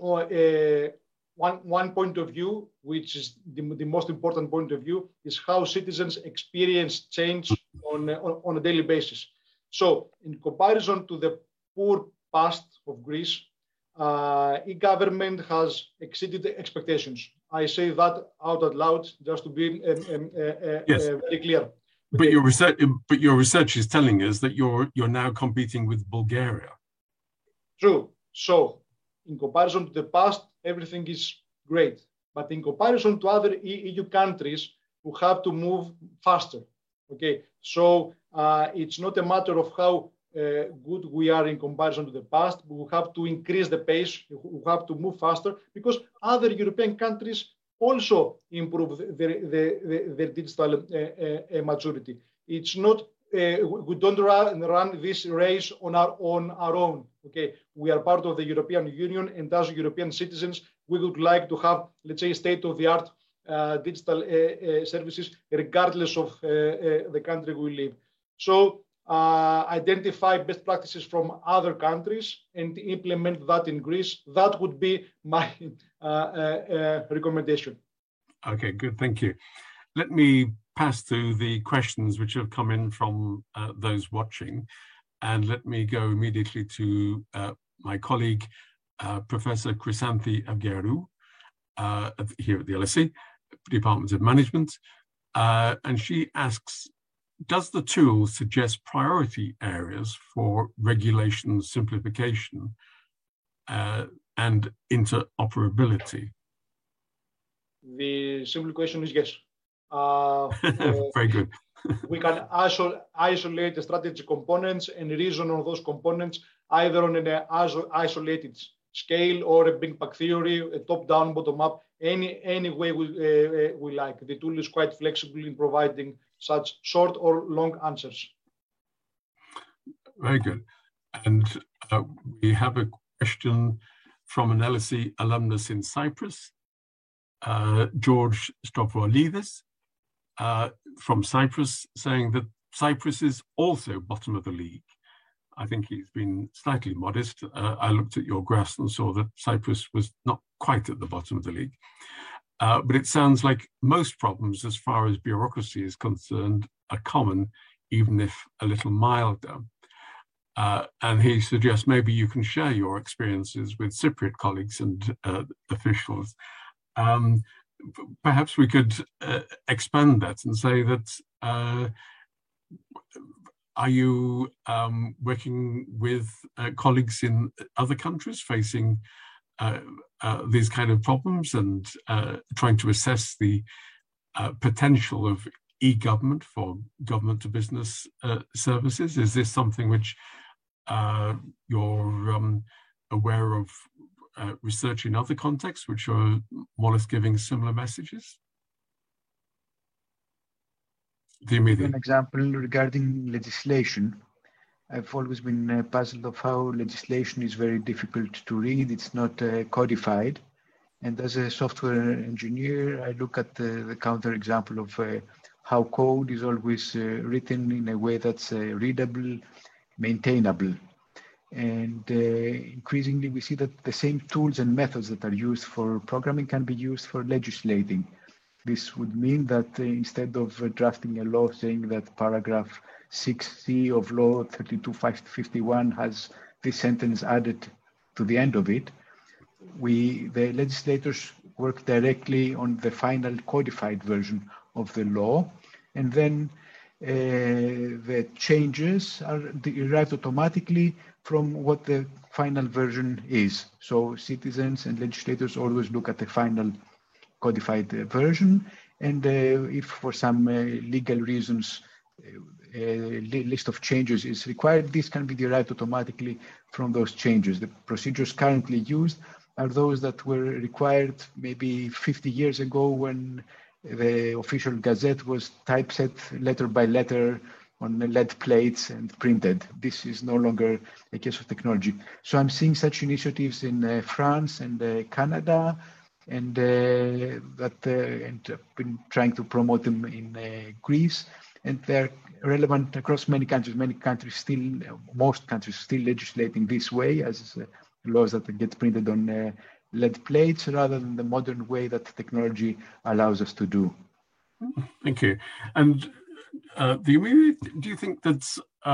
one point of view, which is the most important point of view, is how citizens experience change on a daily basis. So in comparison to the poor past of Greece, e-government has exceeded expectations. I say that out loud just to be very clear. But your research is telling us that you're now competing with Bulgaria. True. So in comparison to the past, everything is great. But in comparison to other EU countries who have to move faster, okay? So it's not a matter of how good we are in comparison to the past. We have to increase the pace. We have to move faster because other European countries also improve their digital maturity. It's not, we don't run this race on our own. Okay, we are part of the European Union, and as European citizens, we would like to have, let's say, state-of-the-art digital services, regardless of the country we live. So identify best practices from other countries and implement that in Greece. That would be my recommendation. Okay, good, thank you. Let me pass through the questions which have come in from those watching, and let me go immediately to my colleague, Professor Chrysanthi Avgerou, here at the LSE, Department of Management, and she asks, does the tool suggest priority areas for regulation simplification and interoperability? The simple question is yes. Very good. We can isolate the strategy components and reason on those components either on an isolated scale or a big bang theory, a top-down, bottom-up, any way we like. The tool is quite flexible in providing such short or long answers. Very good. And we have a question from an LSE alumnus in Cyprus, George Stavroulidis, from Cyprus, saying that Cyprus is also bottom of the league. I think he's been slightly modest. I looked at your graphs and saw that Cyprus was not quite at the bottom of the league. But it sounds like most problems as far as bureaucracy is concerned are common, even if a little milder. And he suggests maybe you can share your experiences with Cypriot colleagues and officials. Perhaps we could expand that and say that are you working with colleagues in other countries facing these kind of problems and trying to assess the potential of e-government for government-to-business services? Is this something which you're aware of research in other contexts which are more or less giving similar messages? An example regarding legislation. I've always been puzzled of how legislation is very difficult to read. It's not codified. And as a software engineer, I look at the counterexample of how code is always written in a way that's readable, maintainable. And increasingly, we see that the same tools and methods that are used for programming can be used for legislating. This would mean that instead of drafting a law saying that paragraph 6C of law 32551 has this sentence added to the end of it, the legislators work directly on the final codified version of the law, and then the changes are derived automatically from what the final version is. So citizens and legislators always look at the final codified version, and if for some legal reasons a list of changes is required, this can be derived automatically from those changes. The procedures currently used are those that were required maybe 50 years ago when the official gazette was typeset letter by letter on lead plates and printed. This is no longer a case of technology. So I'm seeing such initiatives in France and Canada, and and I've been trying to promote them in Greece, and they're relevant across many countries. Many countries still, most countries still legislating this way, as laws that get printed on lead plates rather than the modern way that technology allows us to do. Thank you. And do you think that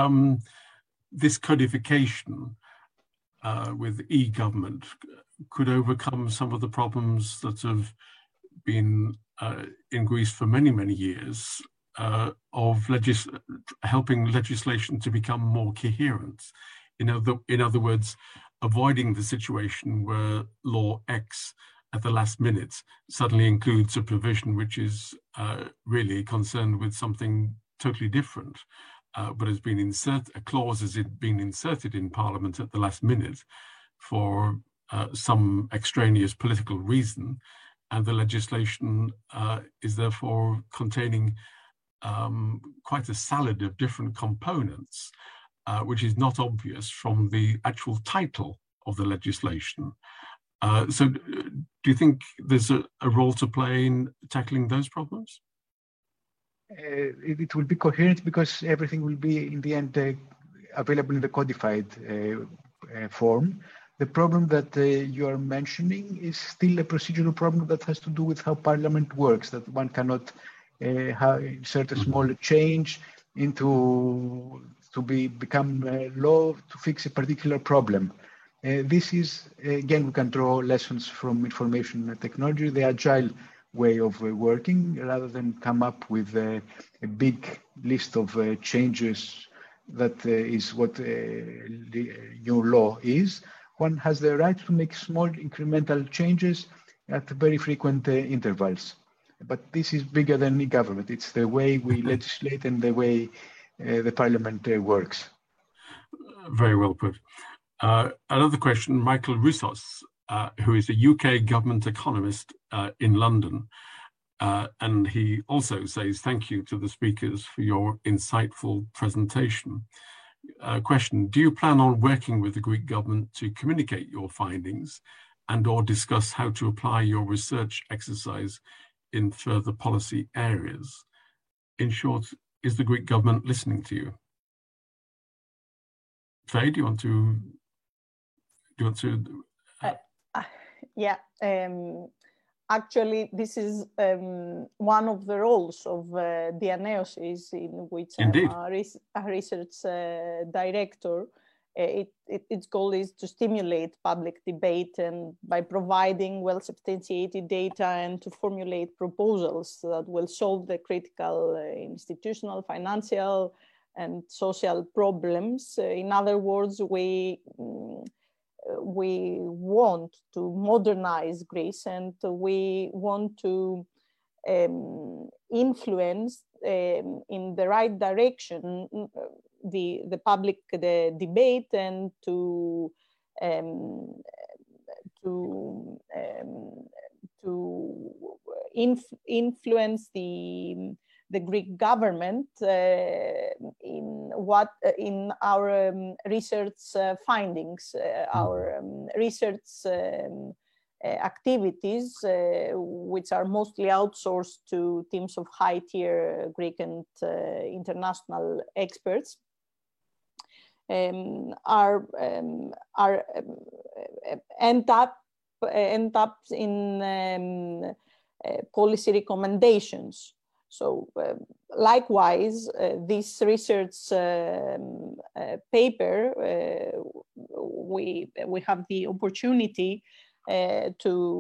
this codification with e-government could overcome some of the problems that have been in Greece for many, many years of helping legislation to become more coherent? In other words, avoiding the situation where law X at the last minute suddenly includes a provision which is really concerned with something totally different, but has been a clause has been inserted in Parliament at the last minute for some extraneous political reason, and the legislation is therefore containing quite a salad of different components, which is not obvious from the actual title of the legislation. So do you think there's a role to play in tackling those problems? It will be coherent because everything will be, in the end, available in the codified form. The problem that you are mentioning is still a procedural problem that has to do with how Parliament works, that one cannot insert a small change into to become law to fix a particular problem. This is, again, we can draw lessons from information technology, the agile way of working, rather than come up with a big list of changes that is what the new law is. One has the right to make small incremental changes at very frequent intervals. But this is bigger than e-government. It's the way we legislate and the way the Parliament works. Very well put. Another question, Michael Roussos, who is a UK government economist in London, and he also says thank you to the speakers for your insightful presentation. Question, do you plan on working with the Greek government to communicate your findings and or discuss how to apply your research exercise in further policy areas? In short, is the Greek government listening to you? Faye, do you want to? Yeah. Actually, this is one of the roles of Dianeosis, in which Indeed. I'm a research director. Its goal is to stimulate public debate and by providing well-substantiated data and to formulate proposals that will solve the critical institutional, financial, and social problems. In other words, we want to modernize Greece, and we want to influence in the right direction the public debate, and to influence the Greek government in our research findings, our research activities, which are mostly outsourced to teams of high-tier Greek and international experts, end up in policy recommendations. So likewise, this research paper, we have the opportunity that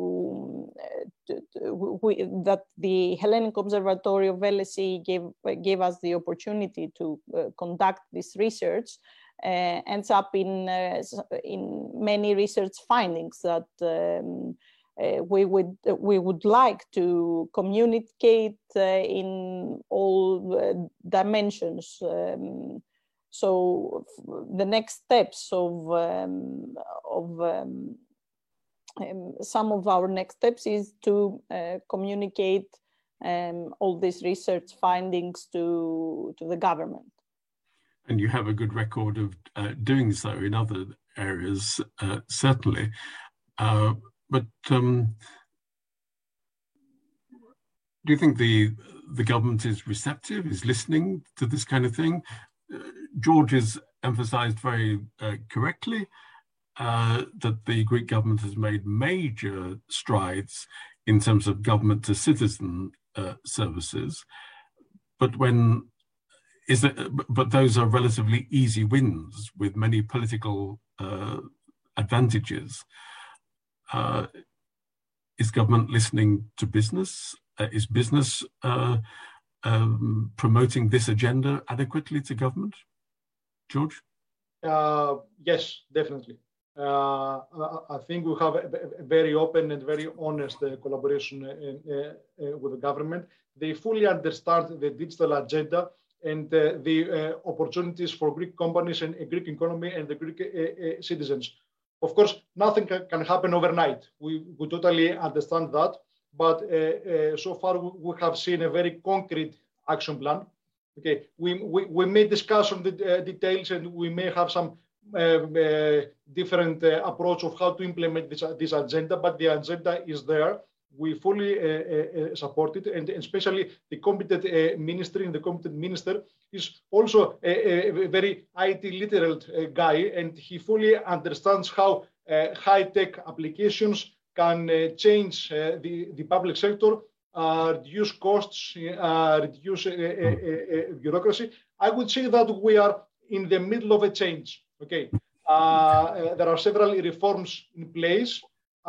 the Hellenic Observatory of LSE gave us the opportunity to conduct this research, ends up in many research findings that we would like to communicate in all dimensions. So the next steps of some of our next steps is to communicate all these research findings to the government. and you have a good record of doing so in other areas, certainly. But do you think the government is receptive, is listening to this kind of thing? George has emphasized very correctly that the Greek government has made major strides in terms of government to citizen services, but those are relatively easy wins with many political advantages. Is government listening to business? Is business promoting this agenda adequately to government? George? Yes, definitely. I think we have a very open and very honest collaboration with the government. They fully understand the digital agenda and the opportunities for Greek companies and Greek economy and the Greek citizens. Of course, nothing can happen overnight. We totally understand that. But so far, we have seen a very concrete action plan. Okay, we may discuss on the details, and we may have some different approach of how to implement this agenda, but the agenda is there. We fully support it, and especially the competent ministry and the competent minister is also a very IT literate guy, and he fully understands how high-tech applications can change the public sector, reduce costs, reduce bureaucracy. I would say that we are in the middle of a change. Okay, there are several reforms in place.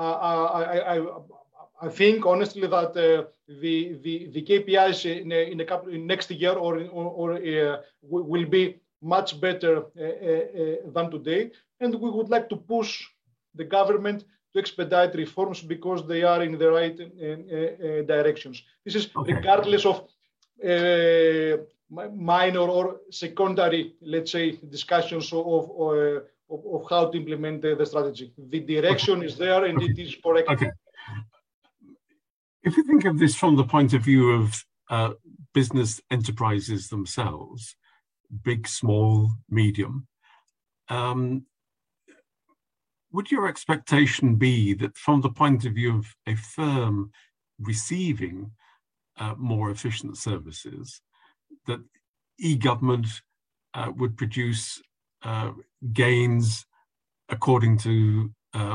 I think honestly that the KPIs in next year will be much better than today, and we would like to push the government to expedite reforms because they are in the right directions. This is regardless of minor or secondary, let's say, discussions of how to implement the strategy. The direction is there and it is correct. Okay. If you think of this from the point of view of business enterprises themselves, big, small, medium, would your expectation be that from the point of view of a firm receiving more efficient services, that e-government would produce gains according to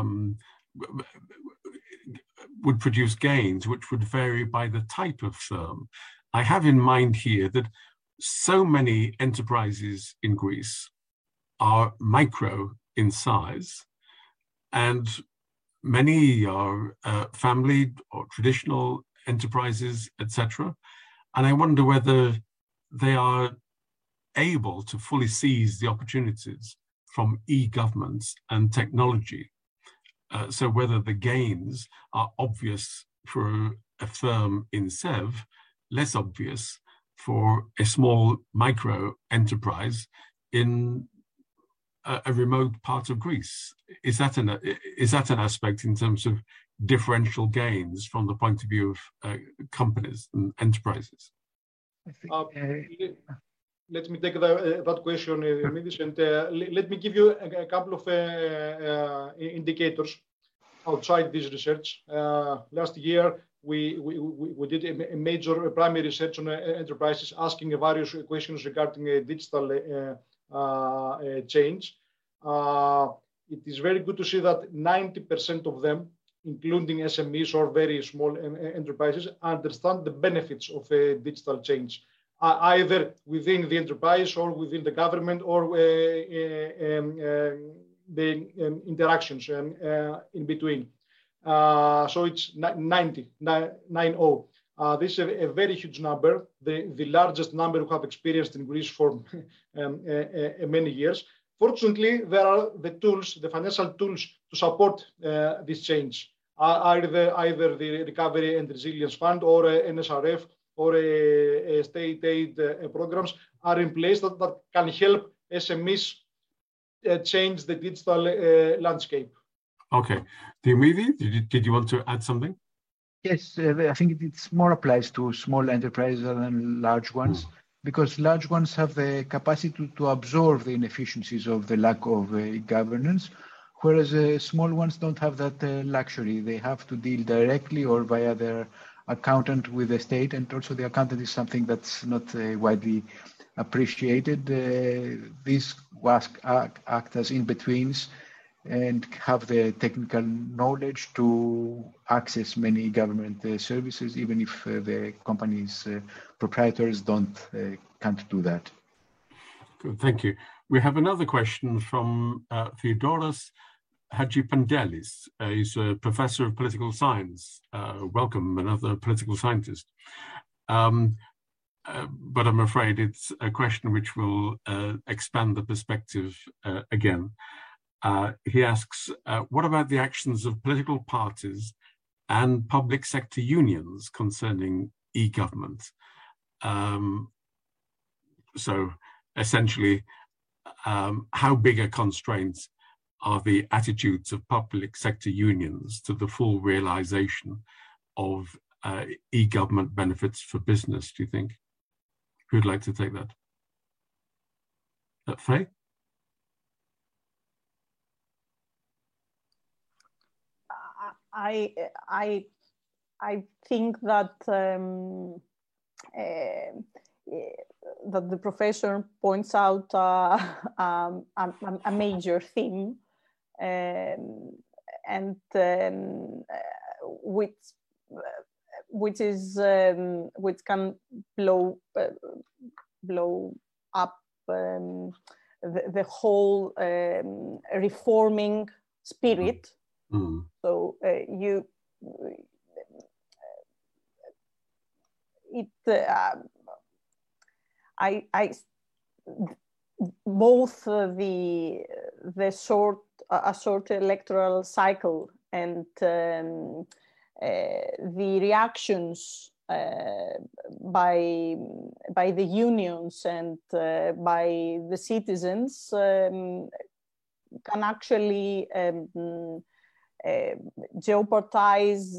would produce gains which would vary by the type of firm? I have in mind here that so many enterprises in Greece are micro in size, and many are family or traditional enterprises, etc. And I wonder whether they are able to fully seize the opportunities from e-governments and technology. So whether the gains are obvious for a firm in SEV, less obvious for a small micro enterprise in a remote part of Greece. Is that an aspect in terms of differential gains from the point of view of companies and enterprises? Let me take that question, Midis, and let me give you a couple of indicators outside this research. Last year, we did a major primary research on enterprises, asking various questions regarding digital change. It is very good to see that 90% of them, including SMEs or very small enterprises, understand the benefits of digital change, either within the enterprise or within the government or the interactions in between. So it's 90. This is a very huge number, the largest number we have experienced in Greece for many years. Fortunately, there are the tools, the financial tools to support this change, either the Recovery and Resilience Fund or NSRF or state aid programs are in place that can help SMEs change the digital landscape. Okay. Diomede, did you want to add something? Yes, I think it more applies to small enterprises than large ones. because large ones have the capacity to absorb the inefficiencies of the lack of governance, whereas small ones don't have that luxury. They have to deal directly or via their accountant with the state, and also the accountant is something that's not widely appreciated. These act as in-betweens and have the technical knowledge to access many government services, even if the company's proprietors can't do that. Good, thank you. We have another question from Theodoros Hadjipandelis. He's a professor of political science. Welcome, another political scientist. But I'm afraid it's a question which will expand the perspective again. He asks, what about the actions of political parties and public sector unions concerning e-government? So essentially, how big a constraint are the attitudes of public sector unions to the full realization of e-government benefits for business, do you think? Who'd like to take that? Faye? I think that that the professor points out a major theme, and which can blow up the whole reforming spirit. Mm. So both the short electoral cycle and the reactions by the unions and by the citizens can actually jeopardize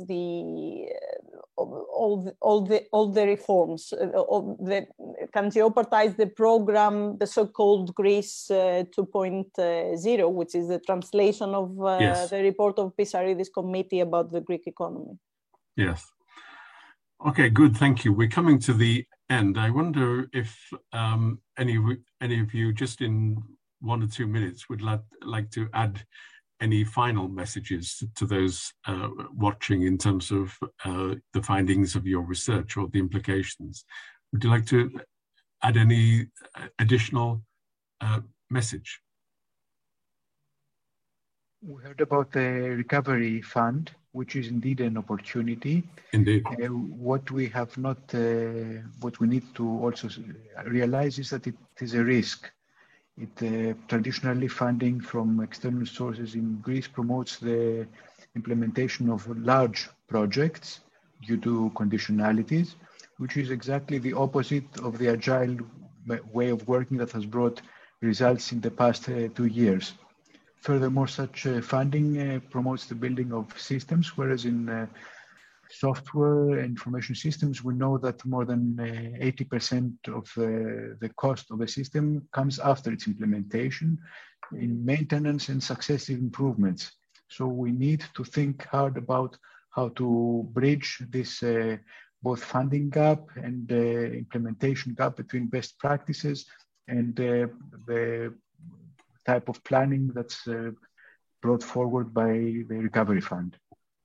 all the reforms. Can jeopardize the program, the so-called Greece 2.0, which is the translation of yes. the report of Pissarides committee about the Greek economy. Yes. Okay, good. Thank you. We're coming to the end. I wonder if any of you, just in 1 or 2 minutes, would like to add any final messages to those watching in terms of the findings of your research or the implications. Would you like to add any additional message? We heard about the recovery fund, which is indeed an opportunity. Indeed. What we have not, what we need to also realize is that it is a risk. Traditionally, funding from external sources in Greece promotes the implementation of large projects due to conditionalities, which is exactly the opposite of the agile way of working that has brought results in the past 2 years. Furthermore, such funding promotes the building of systems, whereas in software and information systems, we know that more than 80% of the cost of a system comes after its implementation in maintenance and successive improvements. So we need to think hard about how to bridge this both funding gap and implementation gap between best practices and the type of planning that's brought forward by the Recovery Fund.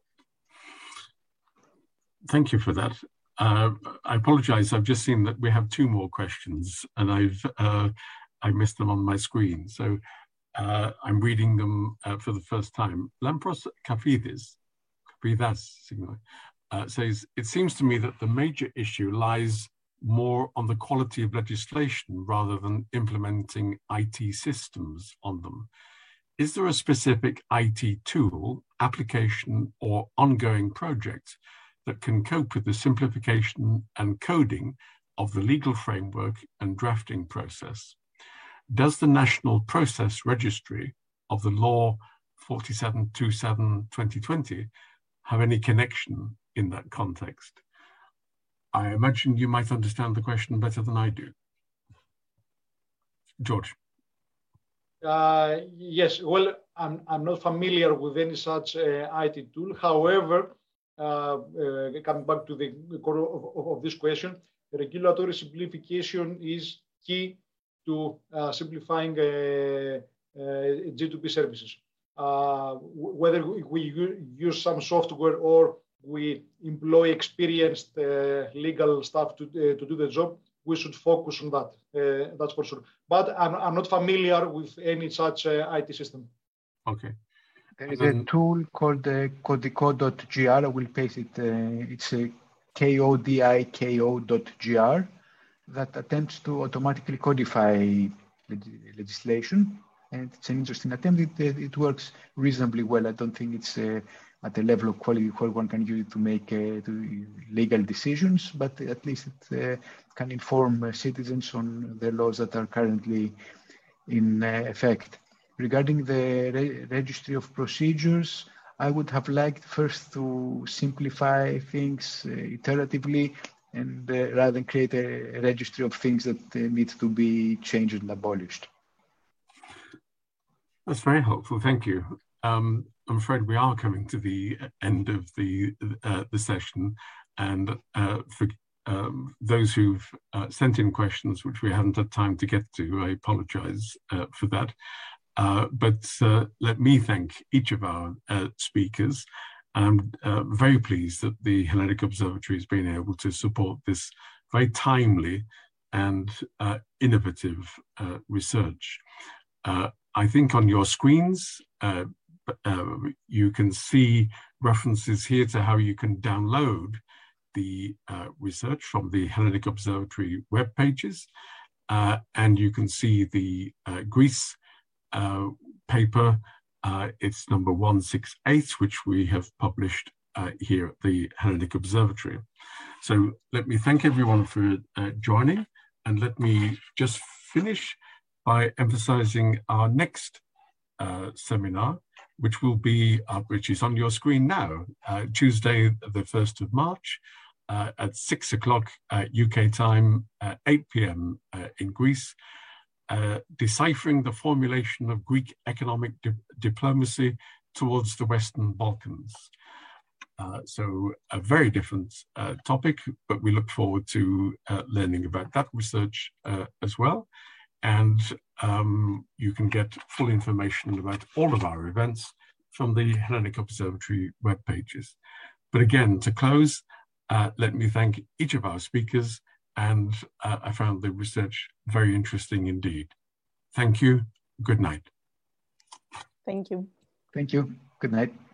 Thank you for that. I apologize. I've just seen that we have 2 more questions, and I missed them on my screen. So I'm reading them for the first time. Lampros Kafidis says, it seems to me that the major issue lies more on the quality of legislation rather than implementing IT systems on them. Is there a specific IT tool, application, or ongoing project that can cope with the simplification and coding of the legal framework and drafting process? Does the National Process Registry of the Law 4727/2020 have any connection in that context? I imagine you might understand the question better than I do. George. Yes, well, I'm not familiar with any such IT tool. However, coming back to the core of this question, regulatory simplification is key to simplifying G2P services. Whether we use some software or we employ experienced legal staff to do the job, we should focus on that. That's for sure. But I'm not familiar with any such IT system. Okay. There is a tool called Codico.gr. I will paste it. It's a Kodiko.gr that attempts to automatically codify legislation. And it's an interesting attempt. It works reasonably well. I don't think it's at a level of quality where one can use it to make legal decisions, but at least it can inform citizens on the laws that are currently in effect. Regarding the registry of procedures, I would have liked first to simplify things iteratively and rather than create a registry of things that need to be changed and abolished. That's very helpful. Thank you. I'm afraid we are coming to the end of the session, and for those who've sent in questions which we haven't had time to get to, I apologize for that. But let me thank each of our speakers. I'm very pleased that the Hellenic Observatory has been able to support this very timely and innovative research. I think on your screens, you can see references here to how you can download the research from the Hellenic Observatory web pages, and you can see the Greece paper. It's number 168, which we have published here at the Hellenic Observatory. So let me thank everyone for joining, and let me just finish by emphasizing our next seminar, which will be which is on your screen now, Tuesday, the 1st of March, at 6 o'clock UK time, 8 p.m. in Greece, deciphering the formulation of Greek economic diplomacy towards the Western Balkans. So a very different topic, but we look forward to learning about that research as well. And you can get full information about all of our events from the Hellenic Observatory web pages. But again, to close, let me thank each of our speakers, and I found the research very interesting indeed. Thank you. Good night. Thank you. Thank you. Good night.